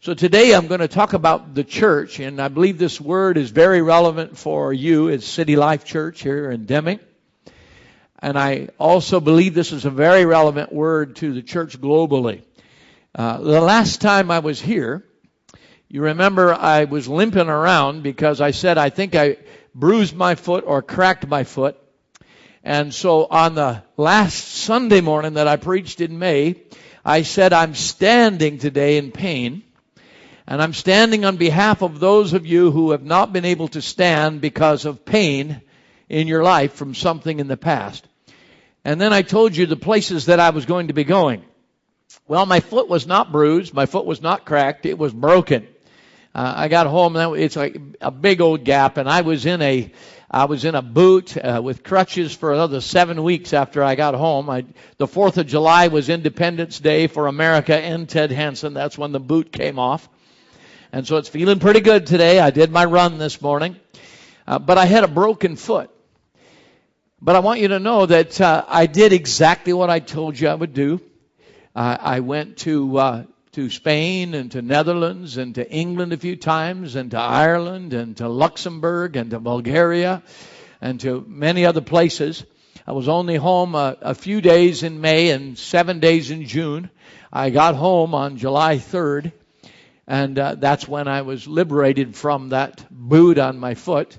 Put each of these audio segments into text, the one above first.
So today I'm going to talk about the church, and I believe this word is very relevant for you at City Life Church here in Deming. And I also believe this is a very relevant word to the church globally. The last time I was here, you remember I was limping around because I said I think I bruised my foot or cracked my foot. And so on the last Sunday morning that I preached in May, I said I'm standing today in pain. And I'm standing on behalf of those of you who have not been able to stand because of pain in your life from something in the past. And then I told you the places that I was going to be going. Well, my foot was not bruised. My foot was not cracked. It was broken. I got home, and it's like a big old gap, and I was in a boot with crutches for another 7 weeks after I got home. The 4th of July was Independence Day for America and Ted Hansen. That's when the boot came off. And so it's feeling pretty good today. I did my run this morning. But I had a broken foot. But I want you to know that I did exactly what I told you I would do. I went to Spain and to Netherlands and to England a few times and to Ireland and to Luxembourg and to Bulgaria and to many other places. I was only home a few days in May and 7 days in June. I got home on July 3rd. And that's when I was liberated from that boot on my foot.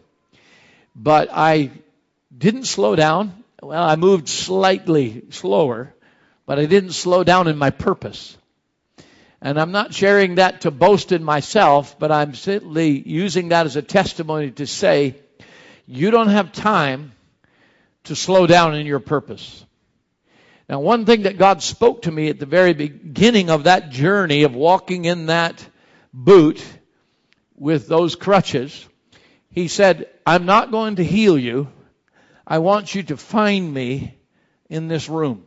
But I didn't slow down. Well, I moved slightly slower, but I didn't slow down in my purpose. And I'm not sharing that to boast in myself, but I'm simply using that as a testimony to say, you don't have time to slow down in your purpose. Now, one thing that God spoke to me at the very beginning of that journey of walking in that boot with those crutches, He said, I'm not going to heal you. I want you to find me in this room.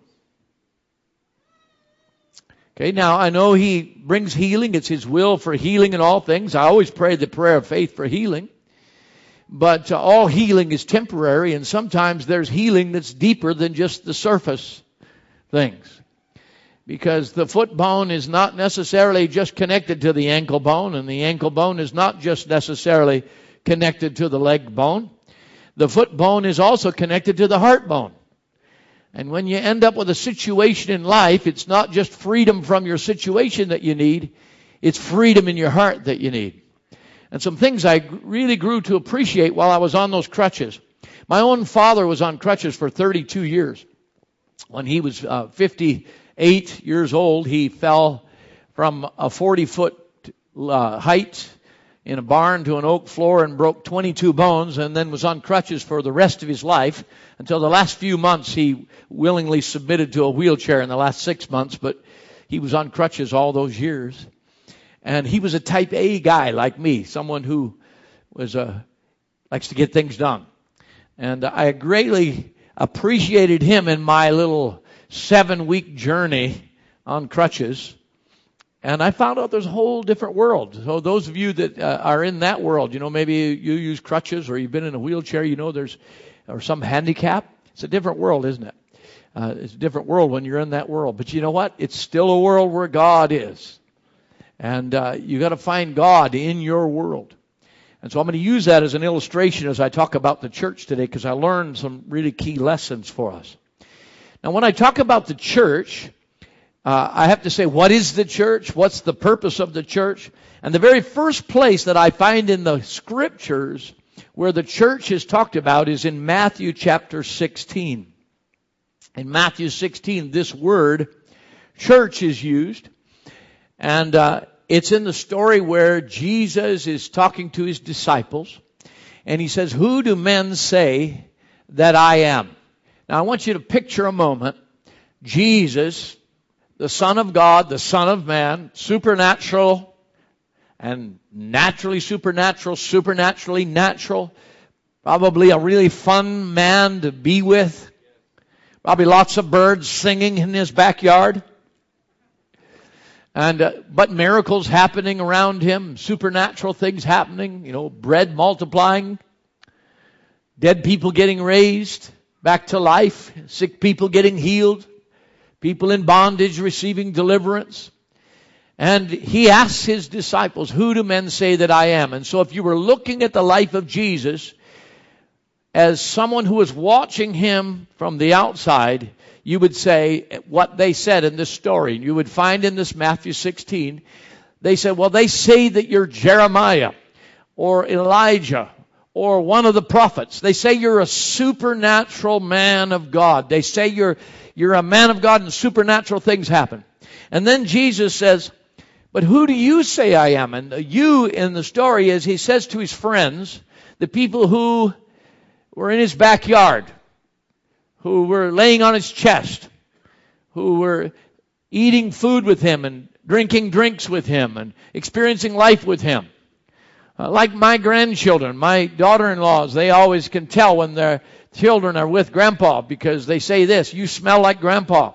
Okay, now I know He brings healing. It's His will for healing in all things. I always pray the prayer of faith for healing. But all healing is temporary, and sometimes there's healing that's deeper than just the surface things. Because the foot bone is not necessarily just connected to the ankle bone, and the ankle bone is not just necessarily connected to the leg bone. The foot bone is also connected to the heart bone. And when you end up with a situation in life, it's not just freedom from your situation that you need, it's freedom in your heart that you need. And some things I really grew to appreciate while I was on those crutches. My own father was on crutches for 32 years. When he was 58 years old, he fell from a 40-foot height in a barn to an oak floor and broke 22 bones, and then was on crutches for the rest of his life until the last few months. He willingly submitted to a wheelchair in the last 6 months, but he was on crutches all those years. And he was a type A guy like me, someone who was likes to get things done. And I greatly appreciated him in my little 7-week journey on crutches. And I found out there's a whole different world. So those of you that are in that world, maybe you use crutches or you've been in a wheelchair, or some handicap. It's a different world, isn't it? It's a different world when you're in that world. But you know what? It's still a world where God is. And you got to find God in your world. And so I'm going to use that as an illustration as I talk about the church today, because I learned some really key lessons for us. Now, when I talk about the church, I have to say, what is the church? What's the purpose of the church? And the very first place that I find in the scriptures where the church is talked about is in Matthew chapter 16. In Matthew 16, this word, church, is used. And it's in the story where Jesus is talking to His disciples. And He says, who do men say that I am? Now, I want you to picture a moment. Jesus, the Son of God, the Son of Man, supernatural and naturally supernatural, supernaturally natural. Probably a really fun man to be with. Probably lots of birds singing in his backyard. And but miracles happening around Him, supernatural things happening, bread multiplying, dead people getting raised back to life, sick people getting healed, people in bondage receiving deliverance. And he asks his disciples, who do men say that I am? And so if you were looking at the life of Jesus as someone who was watching him from the outside, you would say what they said in this story. You would find in this Matthew 16, they said, well, they say that you're Jeremiah or Elijah or one of the prophets. They say you're a supernatural man of God. They say you're a man of God and supernatural things happen. And then Jesus says, but who do you say I am? And the you in the story is he says to his friends, the people who were in his backyard, who were laying on his chest, who were eating food with him and drinking drinks with him and experiencing life with him. Like my grandchildren, my daughter-in-laws, they always can tell when their children are with grandpa because they say this, you smell like grandpa.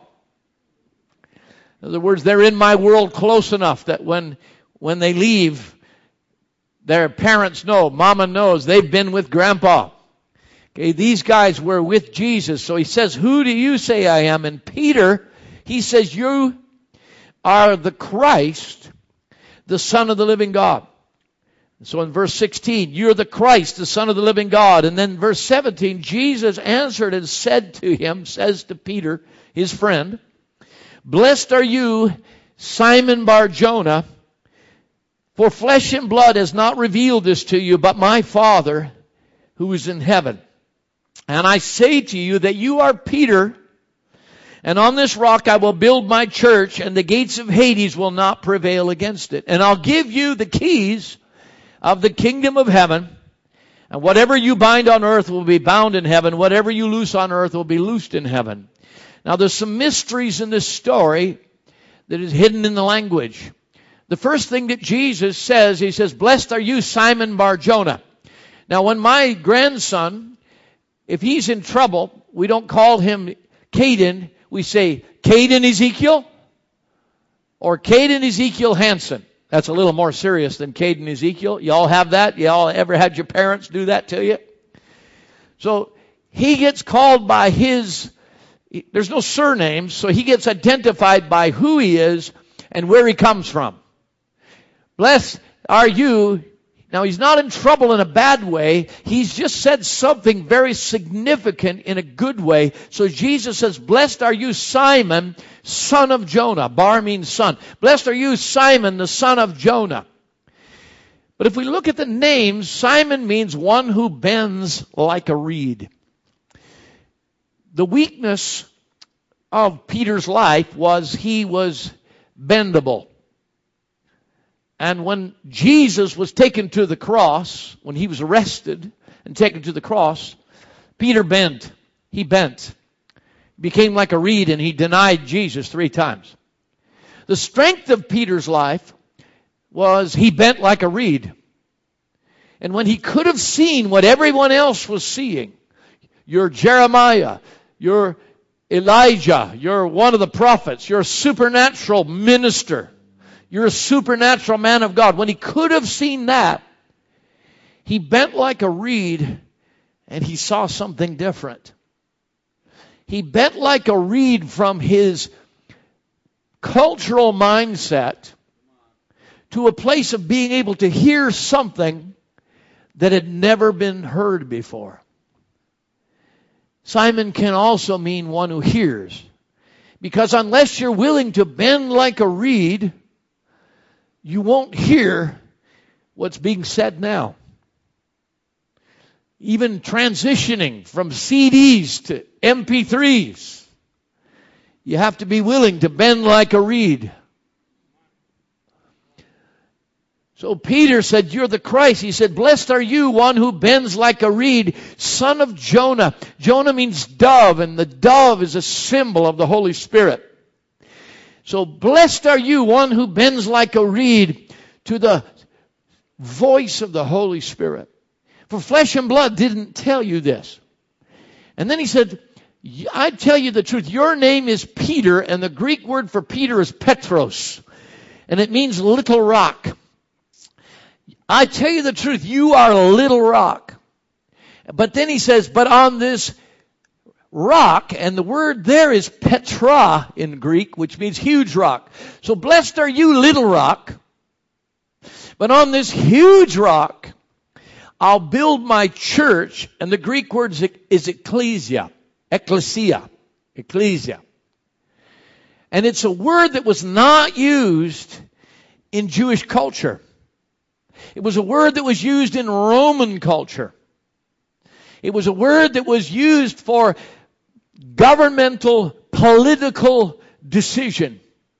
In other words, they're in my world close enough that when they leave, their parents know, mama knows, they've been with grandpa. Okay, these guys were with Jesus. So he says, who do you say I am? And Peter, he says, you are the Christ, the Son of the living God. So in verse 16, you're the Christ, the Son of the living God. And then verse 17, Jesus answered and said to him, says to Peter, his friend, blessed are you, Simon Bar-Jonah, for flesh and blood has not revealed this to you, but my Father who is in heaven. And I say to you that you are Peter, and on this rock I will build my church, and the gates of Hades will not prevail against it. And I'll give you the keys of the kingdom of heaven, and whatever you bind on earth will be bound in heaven, whatever you loose on earth will be loosed in heaven. Now there's some mysteries in this story that is hidden in the language. The first thing that Jesus says, he says, blessed are you, Simon Bar-Jonah. Now when my grandson, if he's in trouble, we don't call him Caden, we say Caden Ezekiel or Caden Ezekiel Hansen. That's a little more serious than Caden Ezekiel. Y'all have that? Y'all ever had your parents do that to you? So he gets called by there's no surname, so he gets identified by who he is and where he comes from. Blessed are you. Now he's not in trouble in a bad way. He's just said something very significant in a good way. So Jesus says, blessed are you, Simon, son of Jonah. Bar means son. Blessed are you, Simon, the son of Jonah. But if we look at the name, Simon means one who bends like a reed. The weakness of Peter's life was he was bendable. And when Jesus was taken to the cross, when he was arrested and taken to the cross, Peter bent. He bent. Became like a reed, and he denied Jesus 3 times. The strength of Peter's life was he bent like a reed. And when he could have seen what everyone else was seeing, you're Jeremiah, you're Elijah, you're one of the prophets, you're a supernatural minister, you're a supernatural man of God. When he could have seen that, he bent like a reed and he saw something different. He bent like a reed from his cultural mindset to a place of being able to hear something that had never been heard before. Simon can also mean one who hears. Because unless you're willing to bend like a reed, you won't hear what's being said now. Even transitioning from CDs to MP3s, you have to be willing to bend like a reed. So Peter said, you're the Christ. He said, blessed are you, one who bends like a reed, son of Jonah. Jonah means dove, and the dove is a symbol of the Holy Spirit. So blessed are you, one who bends like a reed to the voice of the Holy Spirit. For flesh and blood didn't tell you this. And then he said, I tell you the truth. Your name is Peter, and the Greek word for Peter is Petros. And it means little rock. I tell you the truth, you are a little rock. But then he says, but on this rock, and the word there is Petra in Greek, which means huge rock. So blessed are you, little rock. But on this huge rock, I'll build my church, and the Greek word is ecclesia. Ecclesia. Ecclesia. And it's a word that was not used in Jewish culture. It was a word that was used in Roman culture. It was a word that was used for governmental, political decision.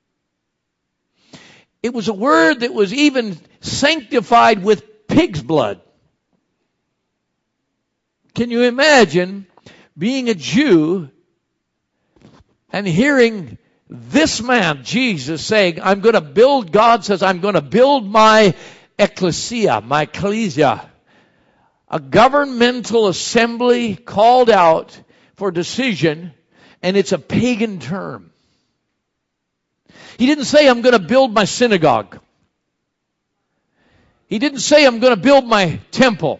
It was a word that was even sanctified with pig's blood. Can you imagine being a Jew and hearing this man, Jesus, saying, God says, I'm going to build my ecclesia, my ecclesia, a governmental assembly called out for decision, and it's a pagan term. He didn't say, I'm going to build my synagogue. He didn't say, I'm going to build my temple.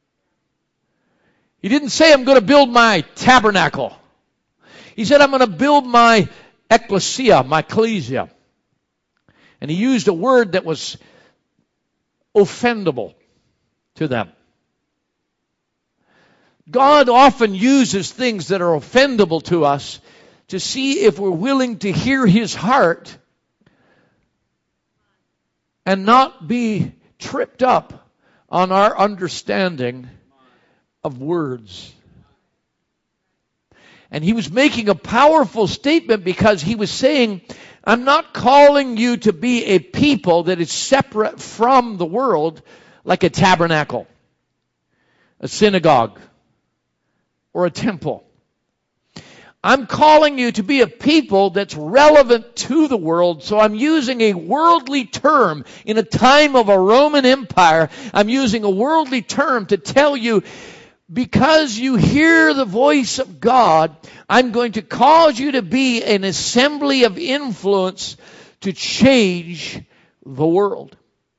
He didn't say, I'm going to build my tabernacle. He said, I'm going to build my ecclesia, my ecclesia. And he used a word that was offendable to them. God often uses things that are offendable to us to see if we're willing to hear His heart and not be tripped up on our understanding of words. And he was making a powerful statement because he was saying, I'm not calling you to be a people that is separate from the world like a tabernacle, a synagogue, or a temple. I'm calling you to be a people that's relevant to the world. So I'm using a worldly term in a time of a Roman Empire. I'm using a worldly term to tell you, because you hear the voice of God, I'm going to cause you to be an assembly of influence to change the world.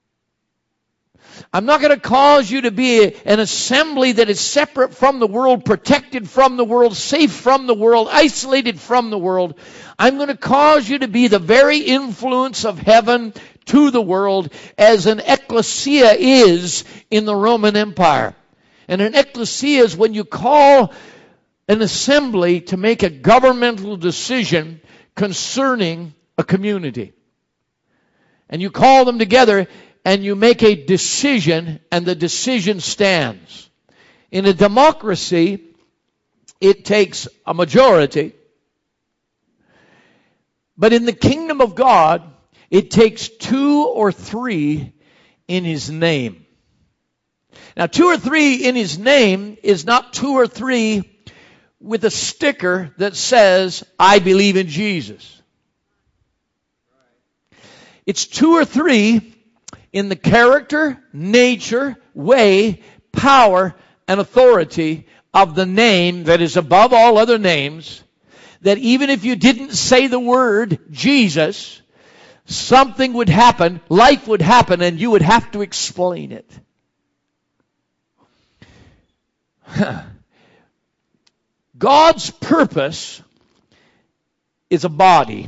I'm not going to cause you to be an assembly that is separate from the world, protected from the world, safe from the world, isolated from the world. I'm going to cause you to be the very influence of heaven to the world as an ecclesia is in the Roman Empire. And an ecclesia is when you call an assembly to make a governmental decision concerning a community. And you call them together and you make a decision, and the decision stands. In a democracy, it takes a majority. But in the kingdom of God, it takes 2 or 3 in His name. Now, 2 or 3 in His name is not 2 or 3 with a sticker that says, I believe in Jesus. It's 2 or 3 in the character, nature, way, power, and authority of the name that is above all other names, that even if you didn't say the word Jesus, something would happen, life would happen, and you would have to explain it. God's purpose is a body,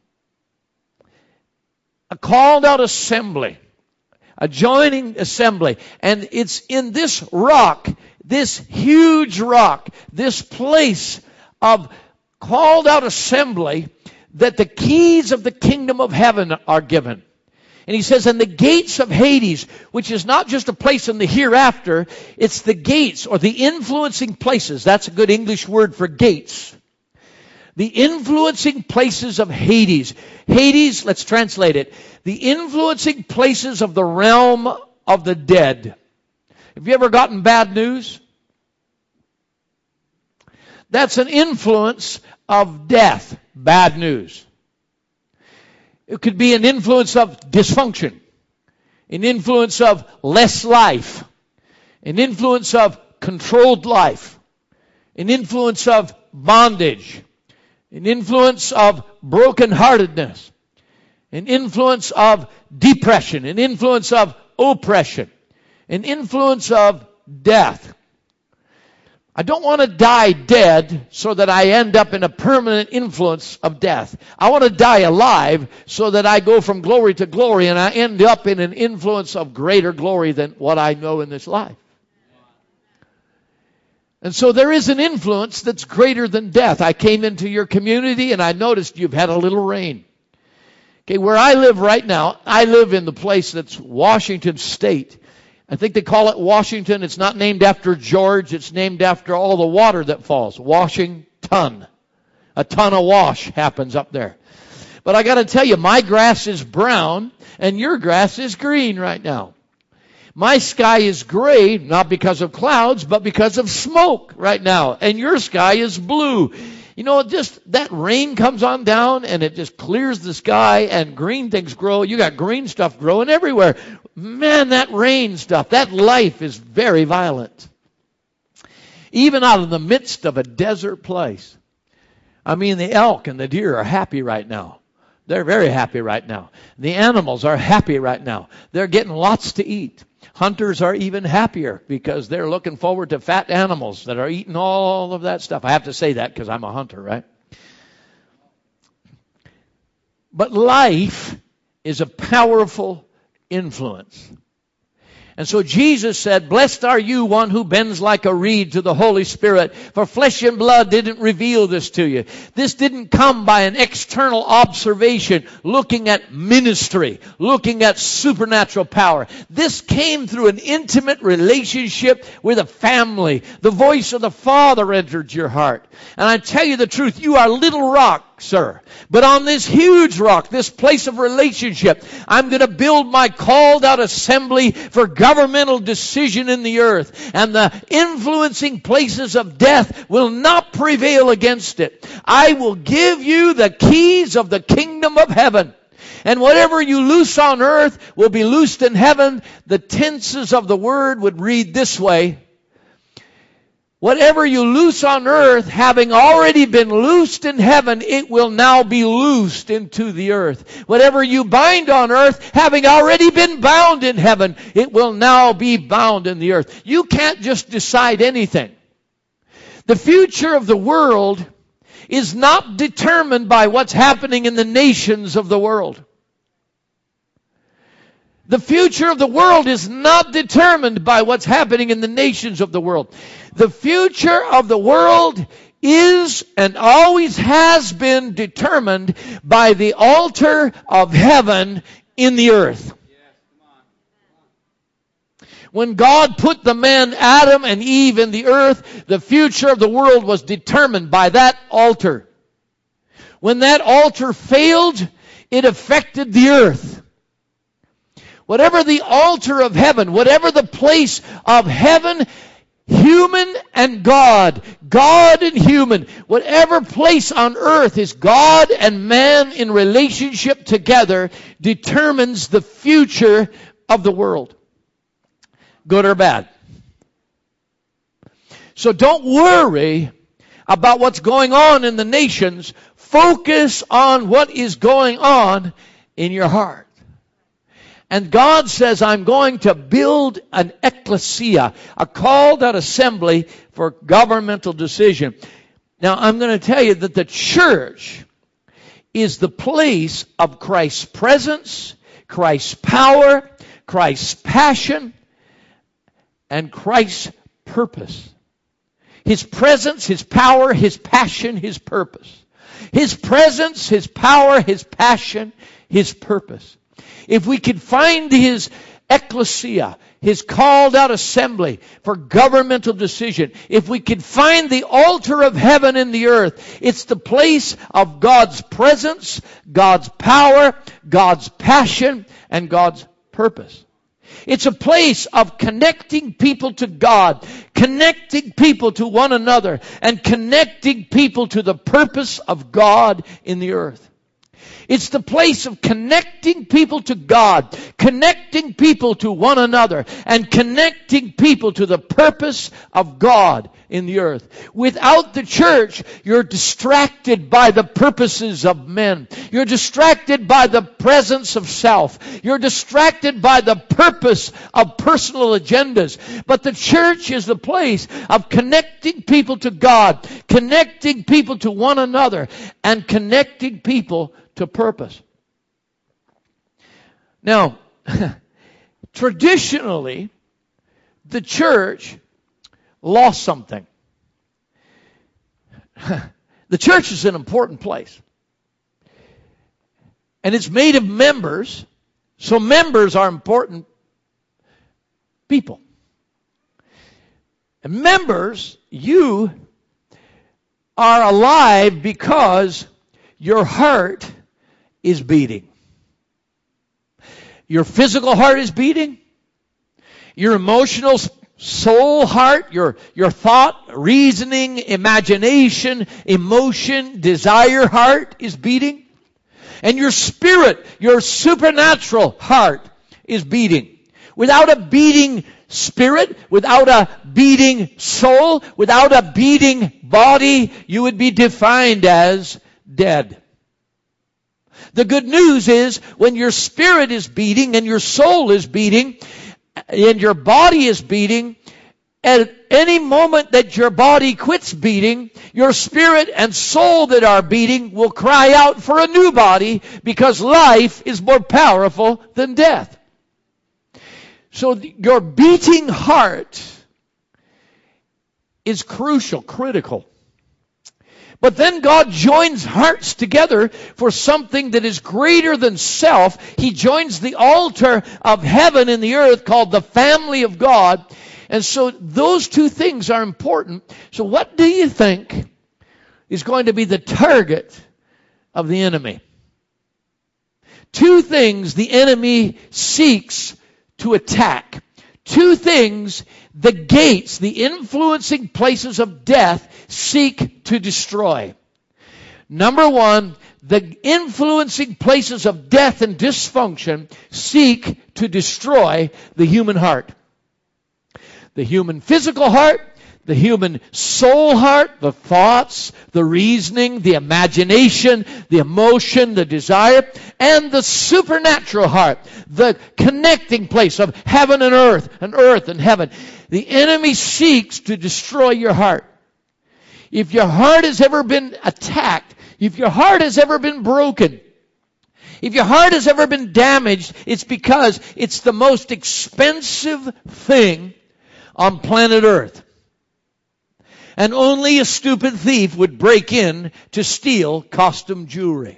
a called out assembly, a joining assembly. And it's in this rock, this huge rock, this place of called out assembly that the keys of the kingdom of heaven are given. And he says, and the gates of Hades, which is not just a place in the hereafter, it's the gates or the influencing places. That's a good English word for gates. The influencing places of Hades. Hades, let's translate it. The influencing places of the realm of the dead. Have you ever gotten bad news? That's an influence of death, bad news. It could be an influence of dysfunction, an influence of less life, an influence of controlled life, an influence of bondage, an influence of brokenheartedness, an influence of depression, an influence of oppression, an influence of death. I don't want to die dead so that I end up in a permanent influence of death. I want to die alive so that I go from glory to glory and I end up in an influence of greater glory than what I know in this life. And so there is an influence that's greater than death. I came into your community and I noticed you've had a little rain. Okay, where I live right now, I live in the place that's Washington State. I think they call it Washington. It's not named after George. It's named after all the water that falls. Washington. A ton of wash happens up there. But I got to tell you, my grass is brown and your grass is green right now. My sky is gray, not because of clouds, but because of smoke right now. And your sky is blue. You know, just that rain comes on down and it just clears the sky and green things grow. You got green stuff growing everywhere. Man, that rain stuff, that life is very violent. Even out of the midst of a desert place. I mean, the elk and the deer are happy right now. They're very happy right now. The animals are happy right now. They're getting lots to eat. Hunters are even happier because they're looking forward to fat animals that are eating all of that stuff. I have to say that because I'm a hunter, right? But life is a powerful influence. And so Jesus said, blessed are you, one who bends like a reed to the Holy Spirit, for flesh and blood didn't reveal this to you. This didn't come by an external observation, looking at ministry, looking at supernatural power. This came through an intimate relationship with a family. The voice of the Father entered your heart. And I tell you the truth, you are little rock, sir. But on this huge rock, this place of relationship, I'm going to build my called out assembly for governmental decision in the earth. And the influencing places of death will not prevail against it. I will give you the keys of the kingdom of heaven. And whatever you loose on earth will be loosed in heaven. The tenses of the word would read this way. Whatever you loose on earth, having already been loosed in heaven, it will now be loosed into the earth. Whatever you bind on earth, having already been bound in heaven, it will now be bound in the earth. You can't just decide anything. The future of the world is not determined by what's happening in the nations of the world. The future of the world is not determined by what's happening in the nations of the world. The future of the world is and always has been determined by the altar of heaven in the earth. When God put the man Adam and Eve in the earth, the future of the world was determined by that altar. When that altar failed, it affected the earth. Whatever the altar of heaven, whatever the place of heaven, human and God, God and human, whatever place on earth is God and man in relationship together determines the future of the world. Good or bad. So don't worry about what's going on in the nations. Focus on what is going on in your heart. And God says, I'm going to build an ecclesia, a called out assembly for governmental decision. Now, I'm going to tell you that the church is the place of Christ's presence, Christ's power, Christ's passion, and Christ's purpose. His presence, His power, His passion, His purpose. His presence, His power, His passion, His purpose. If we could find His ecclesia, His called out assembly for governmental decision, if we could find the altar of heaven in the earth, it's the place of God's presence, God's power, God's passion, and God's purpose. It's a place of connecting people to God, connecting people to one another, and connecting people to the purpose of God in the earth. It's the place of connecting people to God, connecting people to one another, and connecting people to the purpose of God in the earth. Without the church, you're distracted by the purposes of men. You're distracted by the presence of self. You're distracted by the purpose of personal agendas. But the church is the place of connecting people to God, connecting people to one another, and connecting people to purpose. Now, traditionally, the church lost something. The church is an important place. And it's made of members, so members are important people. And members, you are alive because your heart is beating. Your physical heart is beating. Your emotional soul heart, your thought, reasoning, imagination, emotion, desire heart is beating. And your spirit, your supernatural heart is beating. Without a beating spirit, without a beating soul, without a beating body, you would be defined as dead. The good news is when your spirit is beating and your soul is beating and your body is beating, at any moment that your body quits beating, your spirit and soul that are beating will cry out for a new body because life is more powerful than death. So your beating heart is crucial, critical. But then God joins hearts together for something that is greater than self. He joins the altar of heaven and the earth called the family of God. And so those two things are important. So what do you think is going to be the target of the enemy? Two things the enemy seeks to attack. Two things the gates, the influencing places of death, seek to destroy. Number one, the influencing places of death and dysfunction seek to destroy the human heart. The human physical heart, the human soul heart, the thoughts, the reasoning, the imagination, the emotion, the desire, and the supernatural heart, the connecting place of heaven and earth and heaven. The enemy seeks to destroy your heart. If your heart has ever been attacked, if your heart has ever been broken, if your heart has ever been damaged, it's because it's the most expensive thing on planet Earth. And only a stupid thief would break in to steal costume jewelry.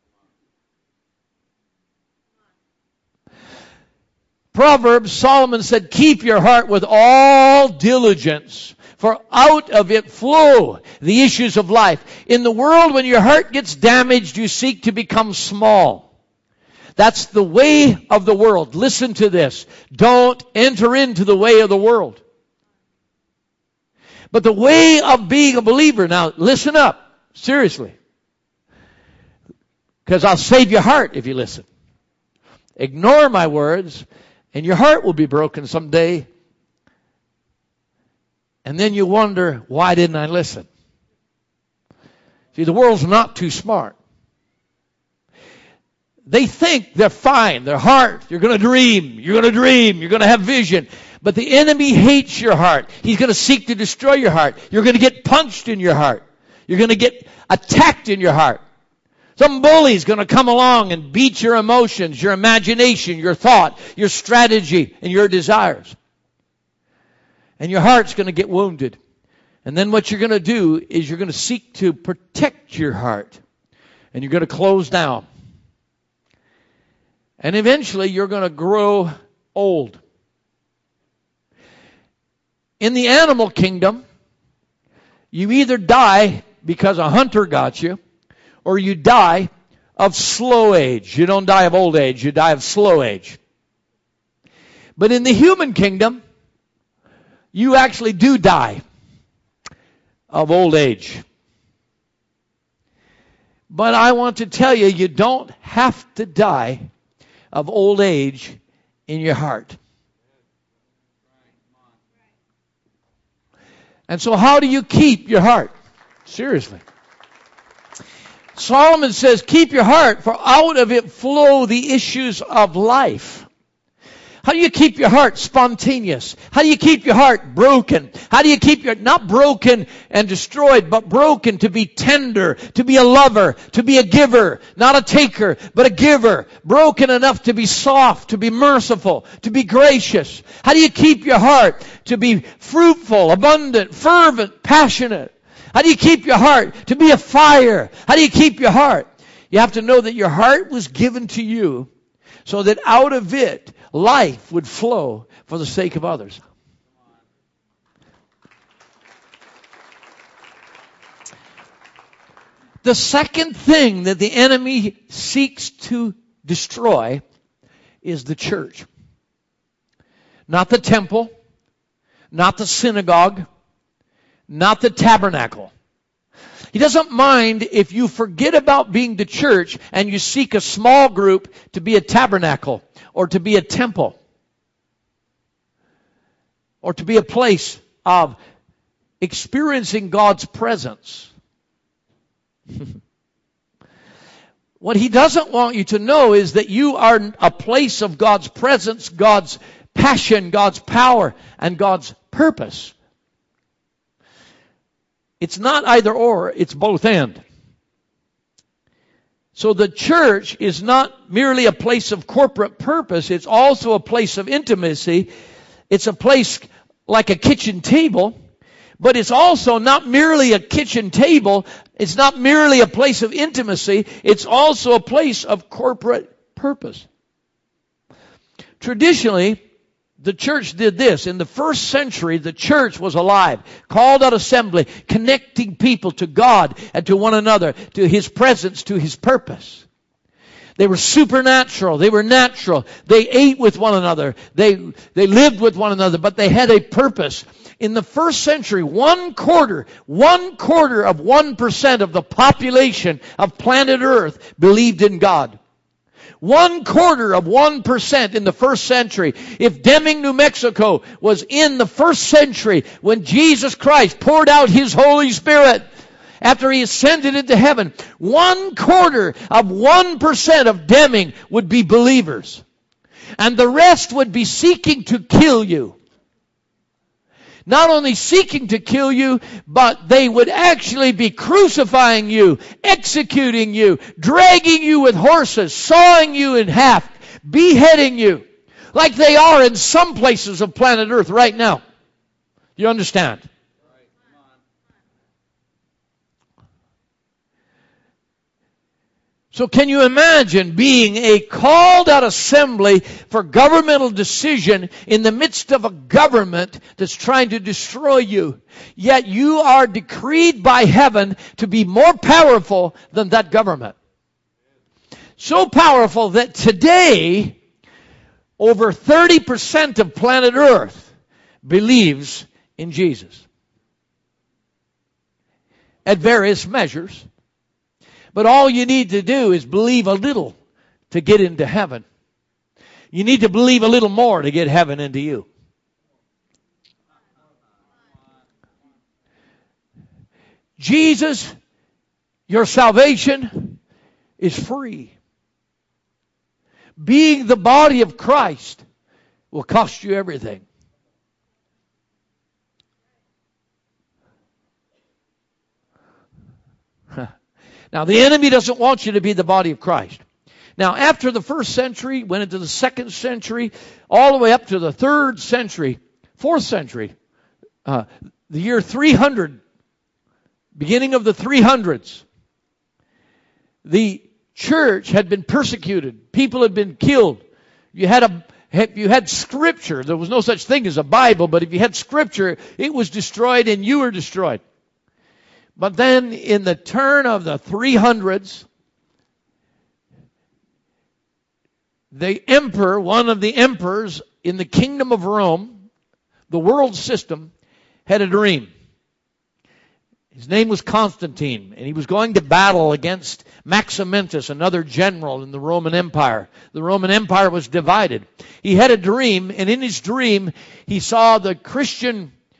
Proverbs, Solomon said, keep your heart with all diligence, for out of it flow the issues of life. In the world, when your heart gets damaged, you seek to become small. That's the way of the world. Listen to this. Don't enter into the way of the world. But the way of being a believer, now listen up, seriously. Because I'll save your heart if you listen. Ignore my words, and your heart will be broken someday. And then you wonder, why didn't I listen? See, the world's not too smart. They think they're fine. Their heart, you're going to dream. You're going to dream. You're going to have vision. But the enemy hates your heart. He's going to seek to destroy your heart. You're going to get punched in your heart. You're going to get attacked in your heart. Some bully's going to come along and beat your emotions, your imagination, your thought, your strategy, and your desires. And your heart's going to get wounded. And then what you're going to do is you're going to seek to protect your heart. And you're going to close down. And eventually you're going to grow old. In the animal kingdom, you either die because a hunter got you, or you die of slow age. You don't die of old age, you die of slow age. But in the human kingdom, you actually do die of old age. But I want to tell you, you don't have to die of old age in your heart. And so how do you keep your heart? Seriously. Solomon says, keep your heart, for out of it flow the issues of life. How do you keep your heart spontaneous? How do you keep your heart broken? How do you keep your, not broken and destroyed, but broken to be tender, to be a lover, to be a giver, not a taker, but a giver. Broken enough to be soft, to be merciful, to be gracious. How do you keep your heart to be fruitful, abundant, fervent, passionate? How do you keep your heart to be a fire? How do you keep your heart? You have to know that your heart was given to you so that out of it, life would flow for the sake of others. The second thing that the enemy seeks to destroy is the church. Not the temple, not the synagogue, not the tabernacle. He doesn't mind if you forget about being the church and you seek a small group to be a tabernacle or to be a temple or to be a place of experiencing God's presence. What he doesn't want you to know is that you are a place of God's presence, God's passion, God's power, and God's purpose. It's not either or, it's both and. So the church is not merely a place of corporate purpose, it's also a place of intimacy. It's a place like a kitchen table, but it's also not merely a kitchen table, it's not merely a place of intimacy, it's also a place of corporate purpose. Traditionally, the church did this. In the first century, the church was alive, called out assembly, connecting people to God and to one another, to His presence, to His purpose. They were supernatural. They were natural. They ate with one another. They lived with one another, but they had a purpose. In the first century, 1/4 of 1% of the population of planet Earth believed in God. 1/4 of 1% in the first century. If Deming, New Mexico was in the first century when Jesus Christ poured out His Holy Spirit after He ascended into heaven, 1/4 of 1% of Deming would be believers. And the rest would be seeking to kill you. Not only seeking to kill you, but they would actually be crucifying you, executing you, dragging you with horses, sawing you in half, beheading you, like they are in some places of planet Earth right now. You understand? So can you imagine being a called out assembly for governmental decision in the midst of a government that's trying to destroy you? Yet you are decreed by heaven to be more powerful than that government. So powerful that today, over 30% of planet Earth believes in Jesus. At various measures. But all you need to do is believe a little to get into heaven. You need to believe a little more to get heaven into you. Jesus, your salvation is free. Being the body of Christ will cost you everything. Now, the enemy doesn't want you to be the body of Christ. Now, after the first century, went into the second century, all the way up to the third century, fourth century, the year 300, beginning of the 300s, the church had been persecuted. People had been killed. You had Scripture. There was no such thing as a Bible, but if you had Scripture, it was destroyed and you were destroyed. But then in the turn of the 300s, the emperor, one of the emperors in the kingdom of Rome, the world system, had a dream. His name was Constantine, and he was going to battle against Maximentus, another general in the Roman Empire. The Roman Empire was divided. He had a dream, and in his dream, he saw the Christian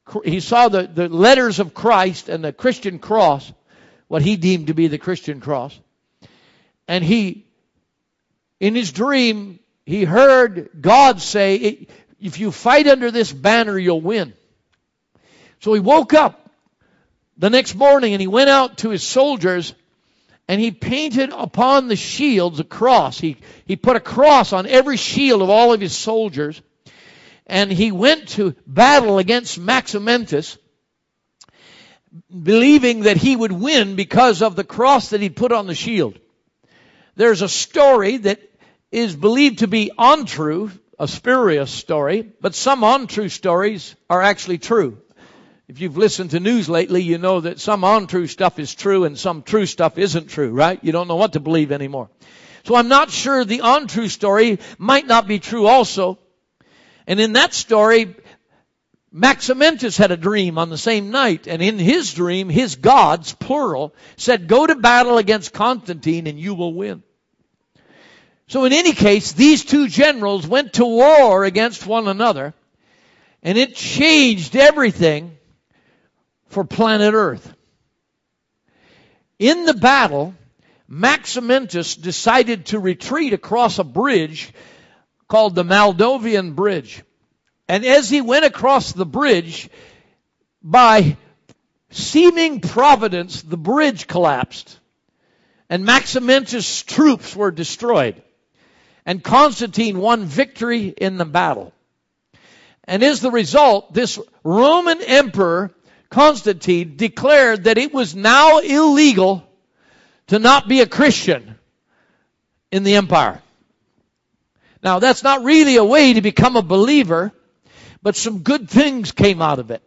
the letters of Christ and the Christian cross, what he deemed to be the Christian cross. And in his dream, he heard God say, if you fight under this banner, you'll win. So he woke up the next morning and he went out to his soldiers and he painted upon the shields a cross. He put a cross on every shield of all of his soldiers. And he went to battle against Maximentus, believing that he would win because of the cross that he put on the shield. There's a story that is believed to be untrue, a spurious story, but some untrue stories are actually true. If you've listened to news lately, you know that some untrue stuff is true and some true stuff isn't true, right? You don't know what to believe anymore. So I'm not sure the untrue story might not be true also. And in that story, Maximentus had a dream on the same night. And in his dream, his gods, plural, said, go to battle against Constantine and you will win. So in any case, these two generals went to war against one another. And it changed everything for planet Earth. In the battle, Maximentus decided to retreat across a bridge called the Moldavian Bridge. And as he went across the bridge, by seeming providence, the bridge collapsed. And Maximentus' troops were destroyed. And Constantine won victory in the battle. And as the result, this Roman emperor, Constantine, declared that it was now illegal to not be a Christian in the empire. Now, that's not really a way to become a believer, but some good things came out of it.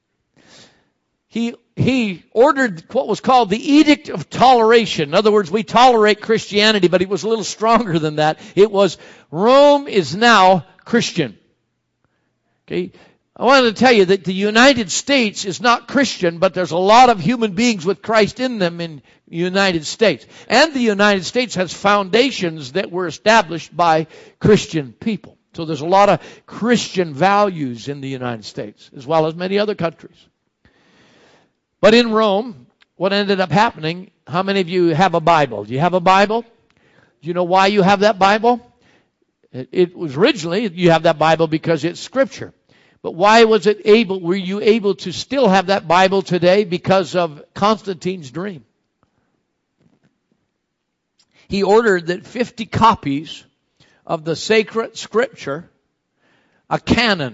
He ordered what was called the Edict of Toleration. In other words, we tolerate Christianity, but it was a little stronger than that. It was, Rome is now Christian. Okay? I wanted to tell you that the United States is not Christian, but there's a lot of human beings with Christ in them in the United States. And the United States has foundations that were established by Christian people. So there's a lot of Christian values in the United States, as well as many other countries. But in Rome, what ended up happening, how many of you have a Bible? Do you have a Bible? Do you know why you have that Bible? It was originally, you have that Bible because it's Scripture. But why were you able to still have that Bible today? Because of Constantine's dream. He ordered that 50 copies of the sacred Scripture, a canon,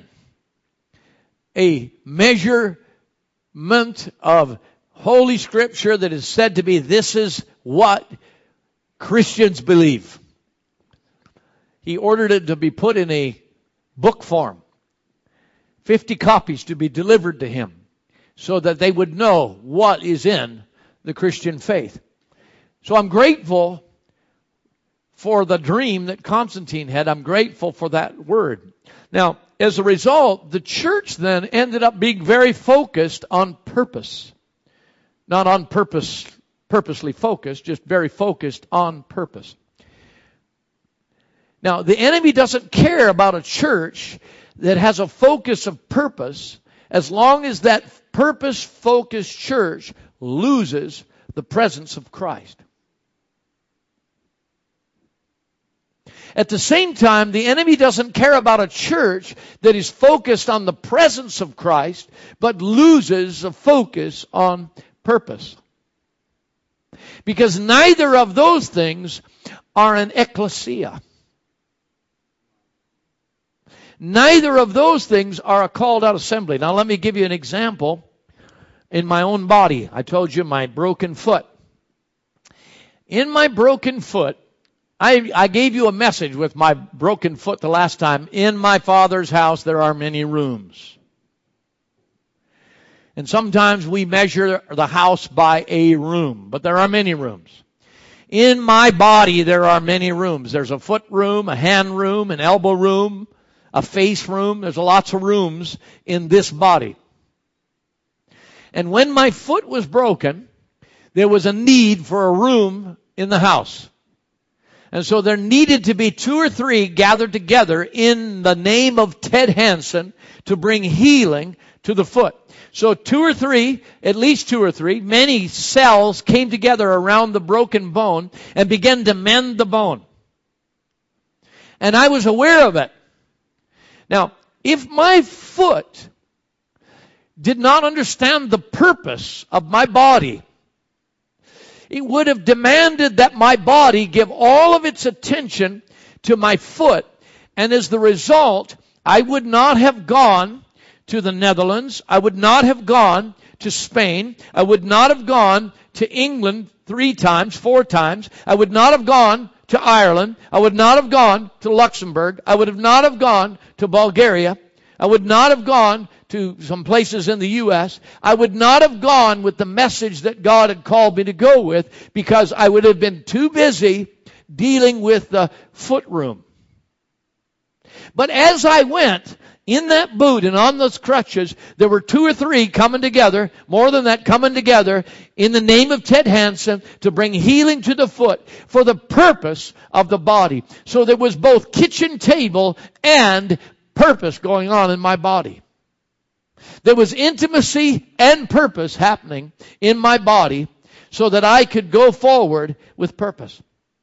a measurement of Holy Scripture that is said to be, this is what Christians believe. He ordered it to be put in a book form. 50 copies to be delivered to him so that they would know what is in the Christian faith. So I'm grateful for the dream that Constantine had. I'm grateful for that word. Now, as a result, the church then ended up being very focused on purpose. Not on purposely focused, just very focused on purpose. Now, the enemy doesn't care about a church that has a focus of purpose as long as that purpose-focused church loses the presence of Christ. At the same time, the enemy doesn't care about a church that is focused on the presence of Christ, but loses a focus on purpose. Because neither of those things are an ecclesia. Neither of those things are a called out assembly. Now let me give you an example in my own body. I told you my broken foot. In my broken foot, I gave you a message with my broken foot the last time. In my Father's house there are many rooms. And sometimes we measure the house by a room, but there are many rooms. In my body there are many rooms. There's a foot room, a hand room, an elbow room, a face room. There's lots of rooms in this body. And when my foot was broken, there was a need for a room in the house. And so there needed to be 2 or 3 gathered together in the name of Ted Hansen to bring healing to the foot. So at least two or three, many cells came together around the broken bone and began to mend the bone. And I was aware of it. Now, if my foot did not understand the purpose of my body, it would have demanded that my body give all of its attention to my foot. And as the result, I would not have gone to the Netherlands. I would not have gone to Spain. I would not have gone to England 3 times, 4 times. I would not have gone to Ireland. I would not have gone to Luxembourg. I would have not have gone to Bulgaria. I would not have gone to some places in the U.S. I would not have gone with the message that God had called me to go with, because I would have been too busy dealing with the foot room. But as I went in that boot and on those crutches, there were 2 or 3 coming together, more than that, coming together in the name of Ted Hansen to bring healing to the foot for the purpose of the body. So there was both kitchen table and purpose going on in my body. There was intimacy and purpose happening in my body so that I could go forward with purpose.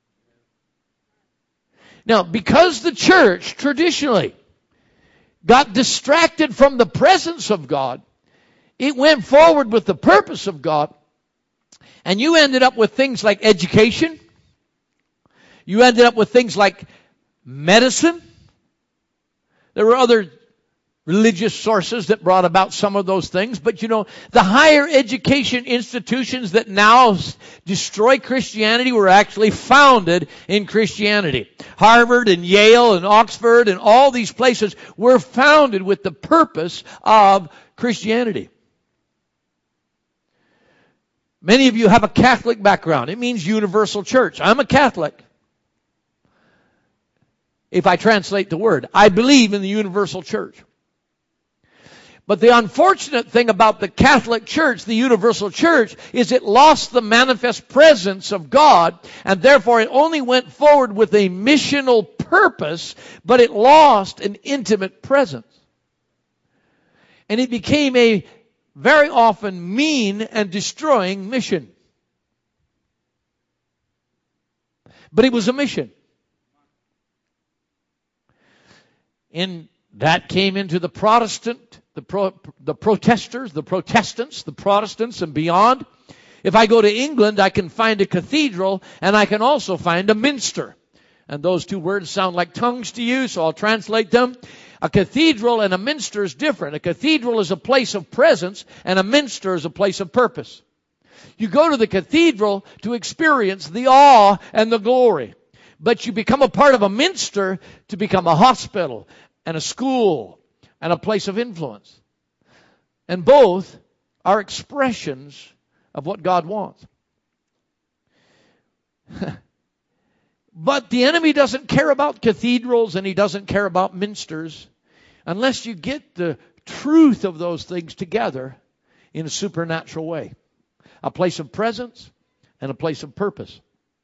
Now, because the church traditionally got distracted from the presence of God, it went forward with the purpose of God, and you ended up with things like education. You ended up with things like medicine. There were other religious sources that brought about some of those things. But the higher education institutions that now destroy Christianity were actually founded in Christianity. Harvard and Yale and Oxford and all these places were founded with the purpose of Christianity. Many of you have a Catholic background. It means universal church. I'm a Catholic. If I translate the word, I believe in the universal church. But the unfortunate thing about the Catholic Church, the universal church, is it lost the manifest presence of God, and therefore it only went forward with a missional purpose, but it lost an intimate presence. And it became a very often mean and destroying mission. But it was a mission. And that came into the Protestant, the protesters, the Protestants, the Protestants, and beyond. If I go to England, I can find a cathedral, and I can also find a minster. And those 2 words sound like tongues to you, so I'll translate them. A cathedral and a minster is different. A cathedral is a place of presence, and a minster is a place of purpose. You go to the cathedral to experience the awe and the glory. But you become a part of a minster to become a hospital and a school and a place of influence. And both are expressions of what God wants. But the enemy doesn't care about cathedrals, and he doesn't care about minsters unless you get the truth of those things together in a supernatural way. A place of presence and a place of purpose.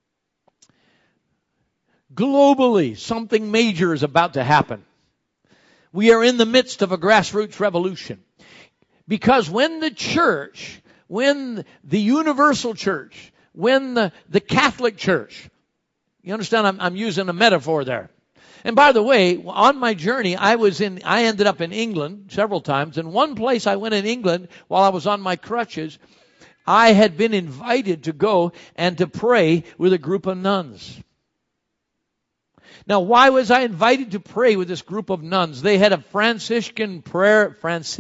Globally, something major is about to happen. We are in the midst of a grassroots revolution. Because when the church, when the universal church, when the Catholic Church, you understand, I'm using a metaphor there. And by the way, on my journey, I ended up in England several times. And one place I went in England while I was on my crutches, I had been invited to go and to pray with a group of nuns. Now, why was I invited to pray with this group of nuns? They had a Franciscan, prayer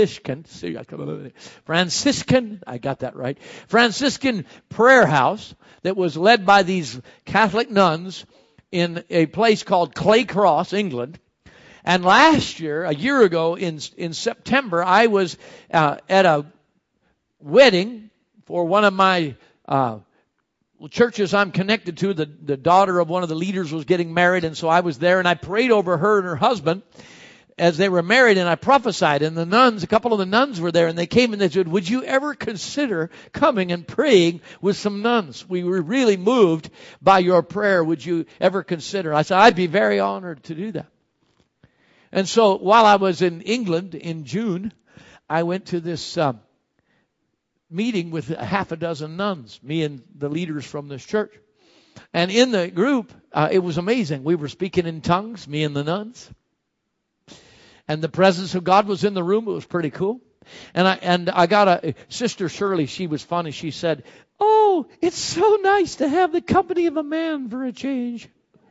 house that was led by these Catholic nuns in a place called Clay Cross, England. And last year, a year ago in September, I was at a wedding for one of my churches I'm connected to. The daughter of one of the leaders was getting married, and so I was there, and I prayed over her and her husband as they were married, and I prophesied. And the nuns, a couple of the nuns were there, and they came and they said, "Would you ever consider coming and praying with some nuns? We were really moved by your prayer. Would you ever consider?" I said, "I'd be very honored to do that." And so while I was in England in June, I went to this meeting with a half a dozen nuns, me and the leaders from this church. And in the group, it was amazing. We were speaking in tongues, me and the nuns. And the presence of God was in the room. It was pretty cool. And I got Sister Shirley, she was funny. She said, "Oh, it's so nice to have the company of a man for a change."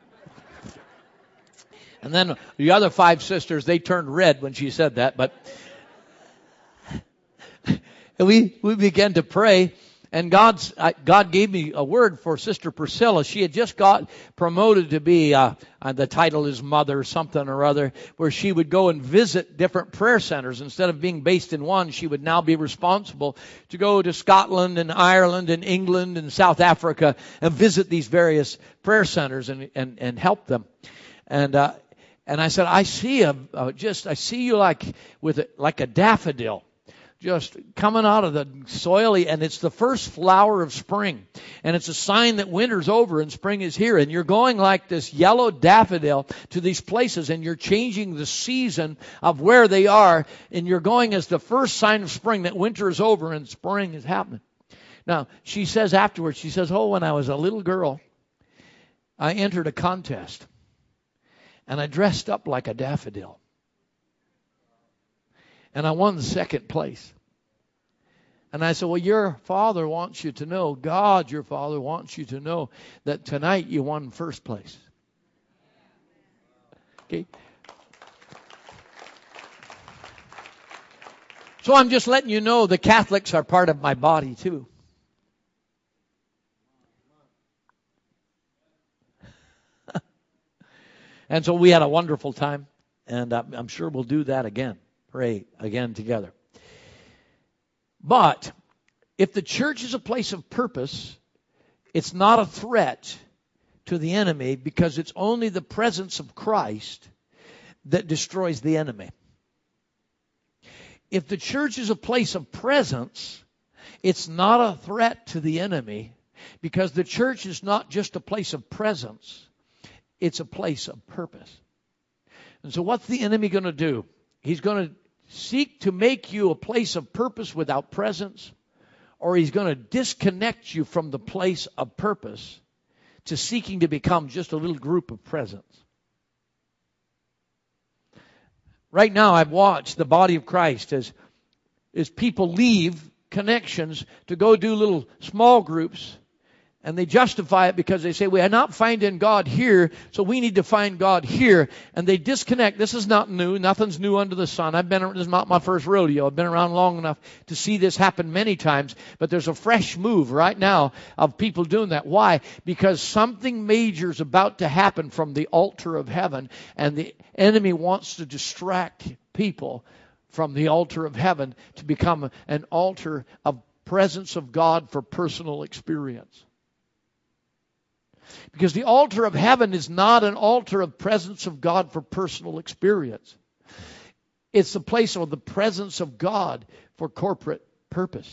And then the other 5 sisters, they turned red when she said that. But we began to pray. And God gave me a word for Sister Priscilla. She had just got promoted to be, the title is mother something or other, where she would go and visit different prayer centers. Instead of being based in one, she would now be responsible to go to Scotland and Ireland and England and South Africa and visit these various prayer centers and help them. And I said, I see you like a daffodil, just coming out of the soil, and it's the first flower of spring. And it's a sign that winter's over and spring is here. And you're going like this yellow daffodil to these places, and you're changing the season of where they are. And you're going as the first sign of spring, that winter is over and spring is happening. Now, she says afterwards, she says, "Oh, when I was a little girl, I entered a contest. And I dressed up like a daffodil. And I won second place." And I said, "Well, your father wants you to know, God, your father wants you to know that tonight you won first place." Okay. So I'm just letting you know the Catholics are part of my body too. And so we had a wonderful time, and I'm sure we'll do that again. Pray again together. But if the church is a place of purpose, it's not a threat to the enemy, because it's only the presence of Christ that destroys the enemy. If the church is a place of presence, it's not a threat to the enemy, because the church is not just a place of presence. It's a place of purpose. And so what's the enemy going to do? He's going to seek to make you a place of purpose without presence, or he's going to disconnect you from the place of purpose to seeking to become just a little group of presence. Right now, I've watched the body of Christ as people leave connections to go do little small groups. And they justify it because they say, we are not finding God here, so we need to find God here. And they disconnect. This is not new. Nothing's new under the sun. This is not my first rodeo. I've been around long enough to see this happen many times. But there's a fresh move right now of people doing that. Why? Because something major is about to happen from the altar of heaven. And the enemy wants to distract people from the altar of heaven to become an altar of presence of God for personal experience. Because the altar of heaven is not an altar of presence of God for personal experience. It's the place of the presence of God for corporate purpose.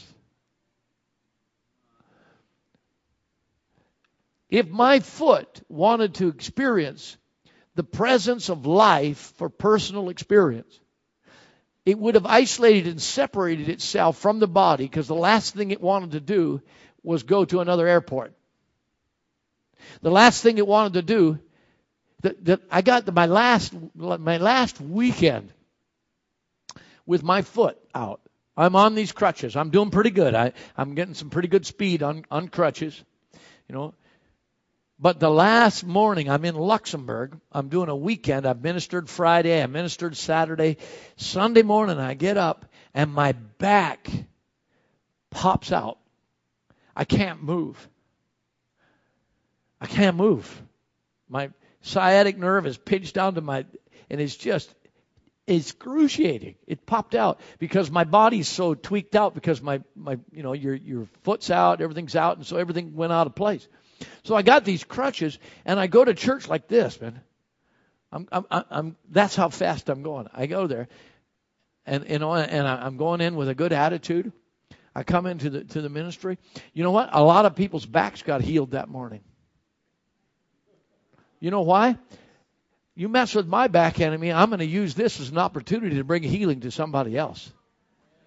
If my foot wanted to experience the presence of life for personal experience, it would have isolated and separated itself from the body, because the last thing it wanted to do was go to another airport. The last thing it wanted to do, I got my last weekend with my foot out. I'm on these crutches. I'm doing pretty good. I'm getting some pretty good speed on crutches, you know. But the last morning, I'm in Luxembourg. I'm doing a weekend. I've ministered Friday. I ministered Saturday. Sunday morning, I get up and my back pops out. I can't move. I can't move. My sciatic nerve is pinched down to and it's just excruciating. It popped out because my body's so tweaked out, because my your foot's out, everything's out, and so everything went out of place. So I got these crutches and I go to church like this, man. That's how fast I'm going. I go there, and I'm going in with a good attitude. I come into the ministry. You know what? A lot of people's backs got healed that morning. You know why? You mess with my back enemy, I'm going to use this as an opportunity to bring healing to somebody else.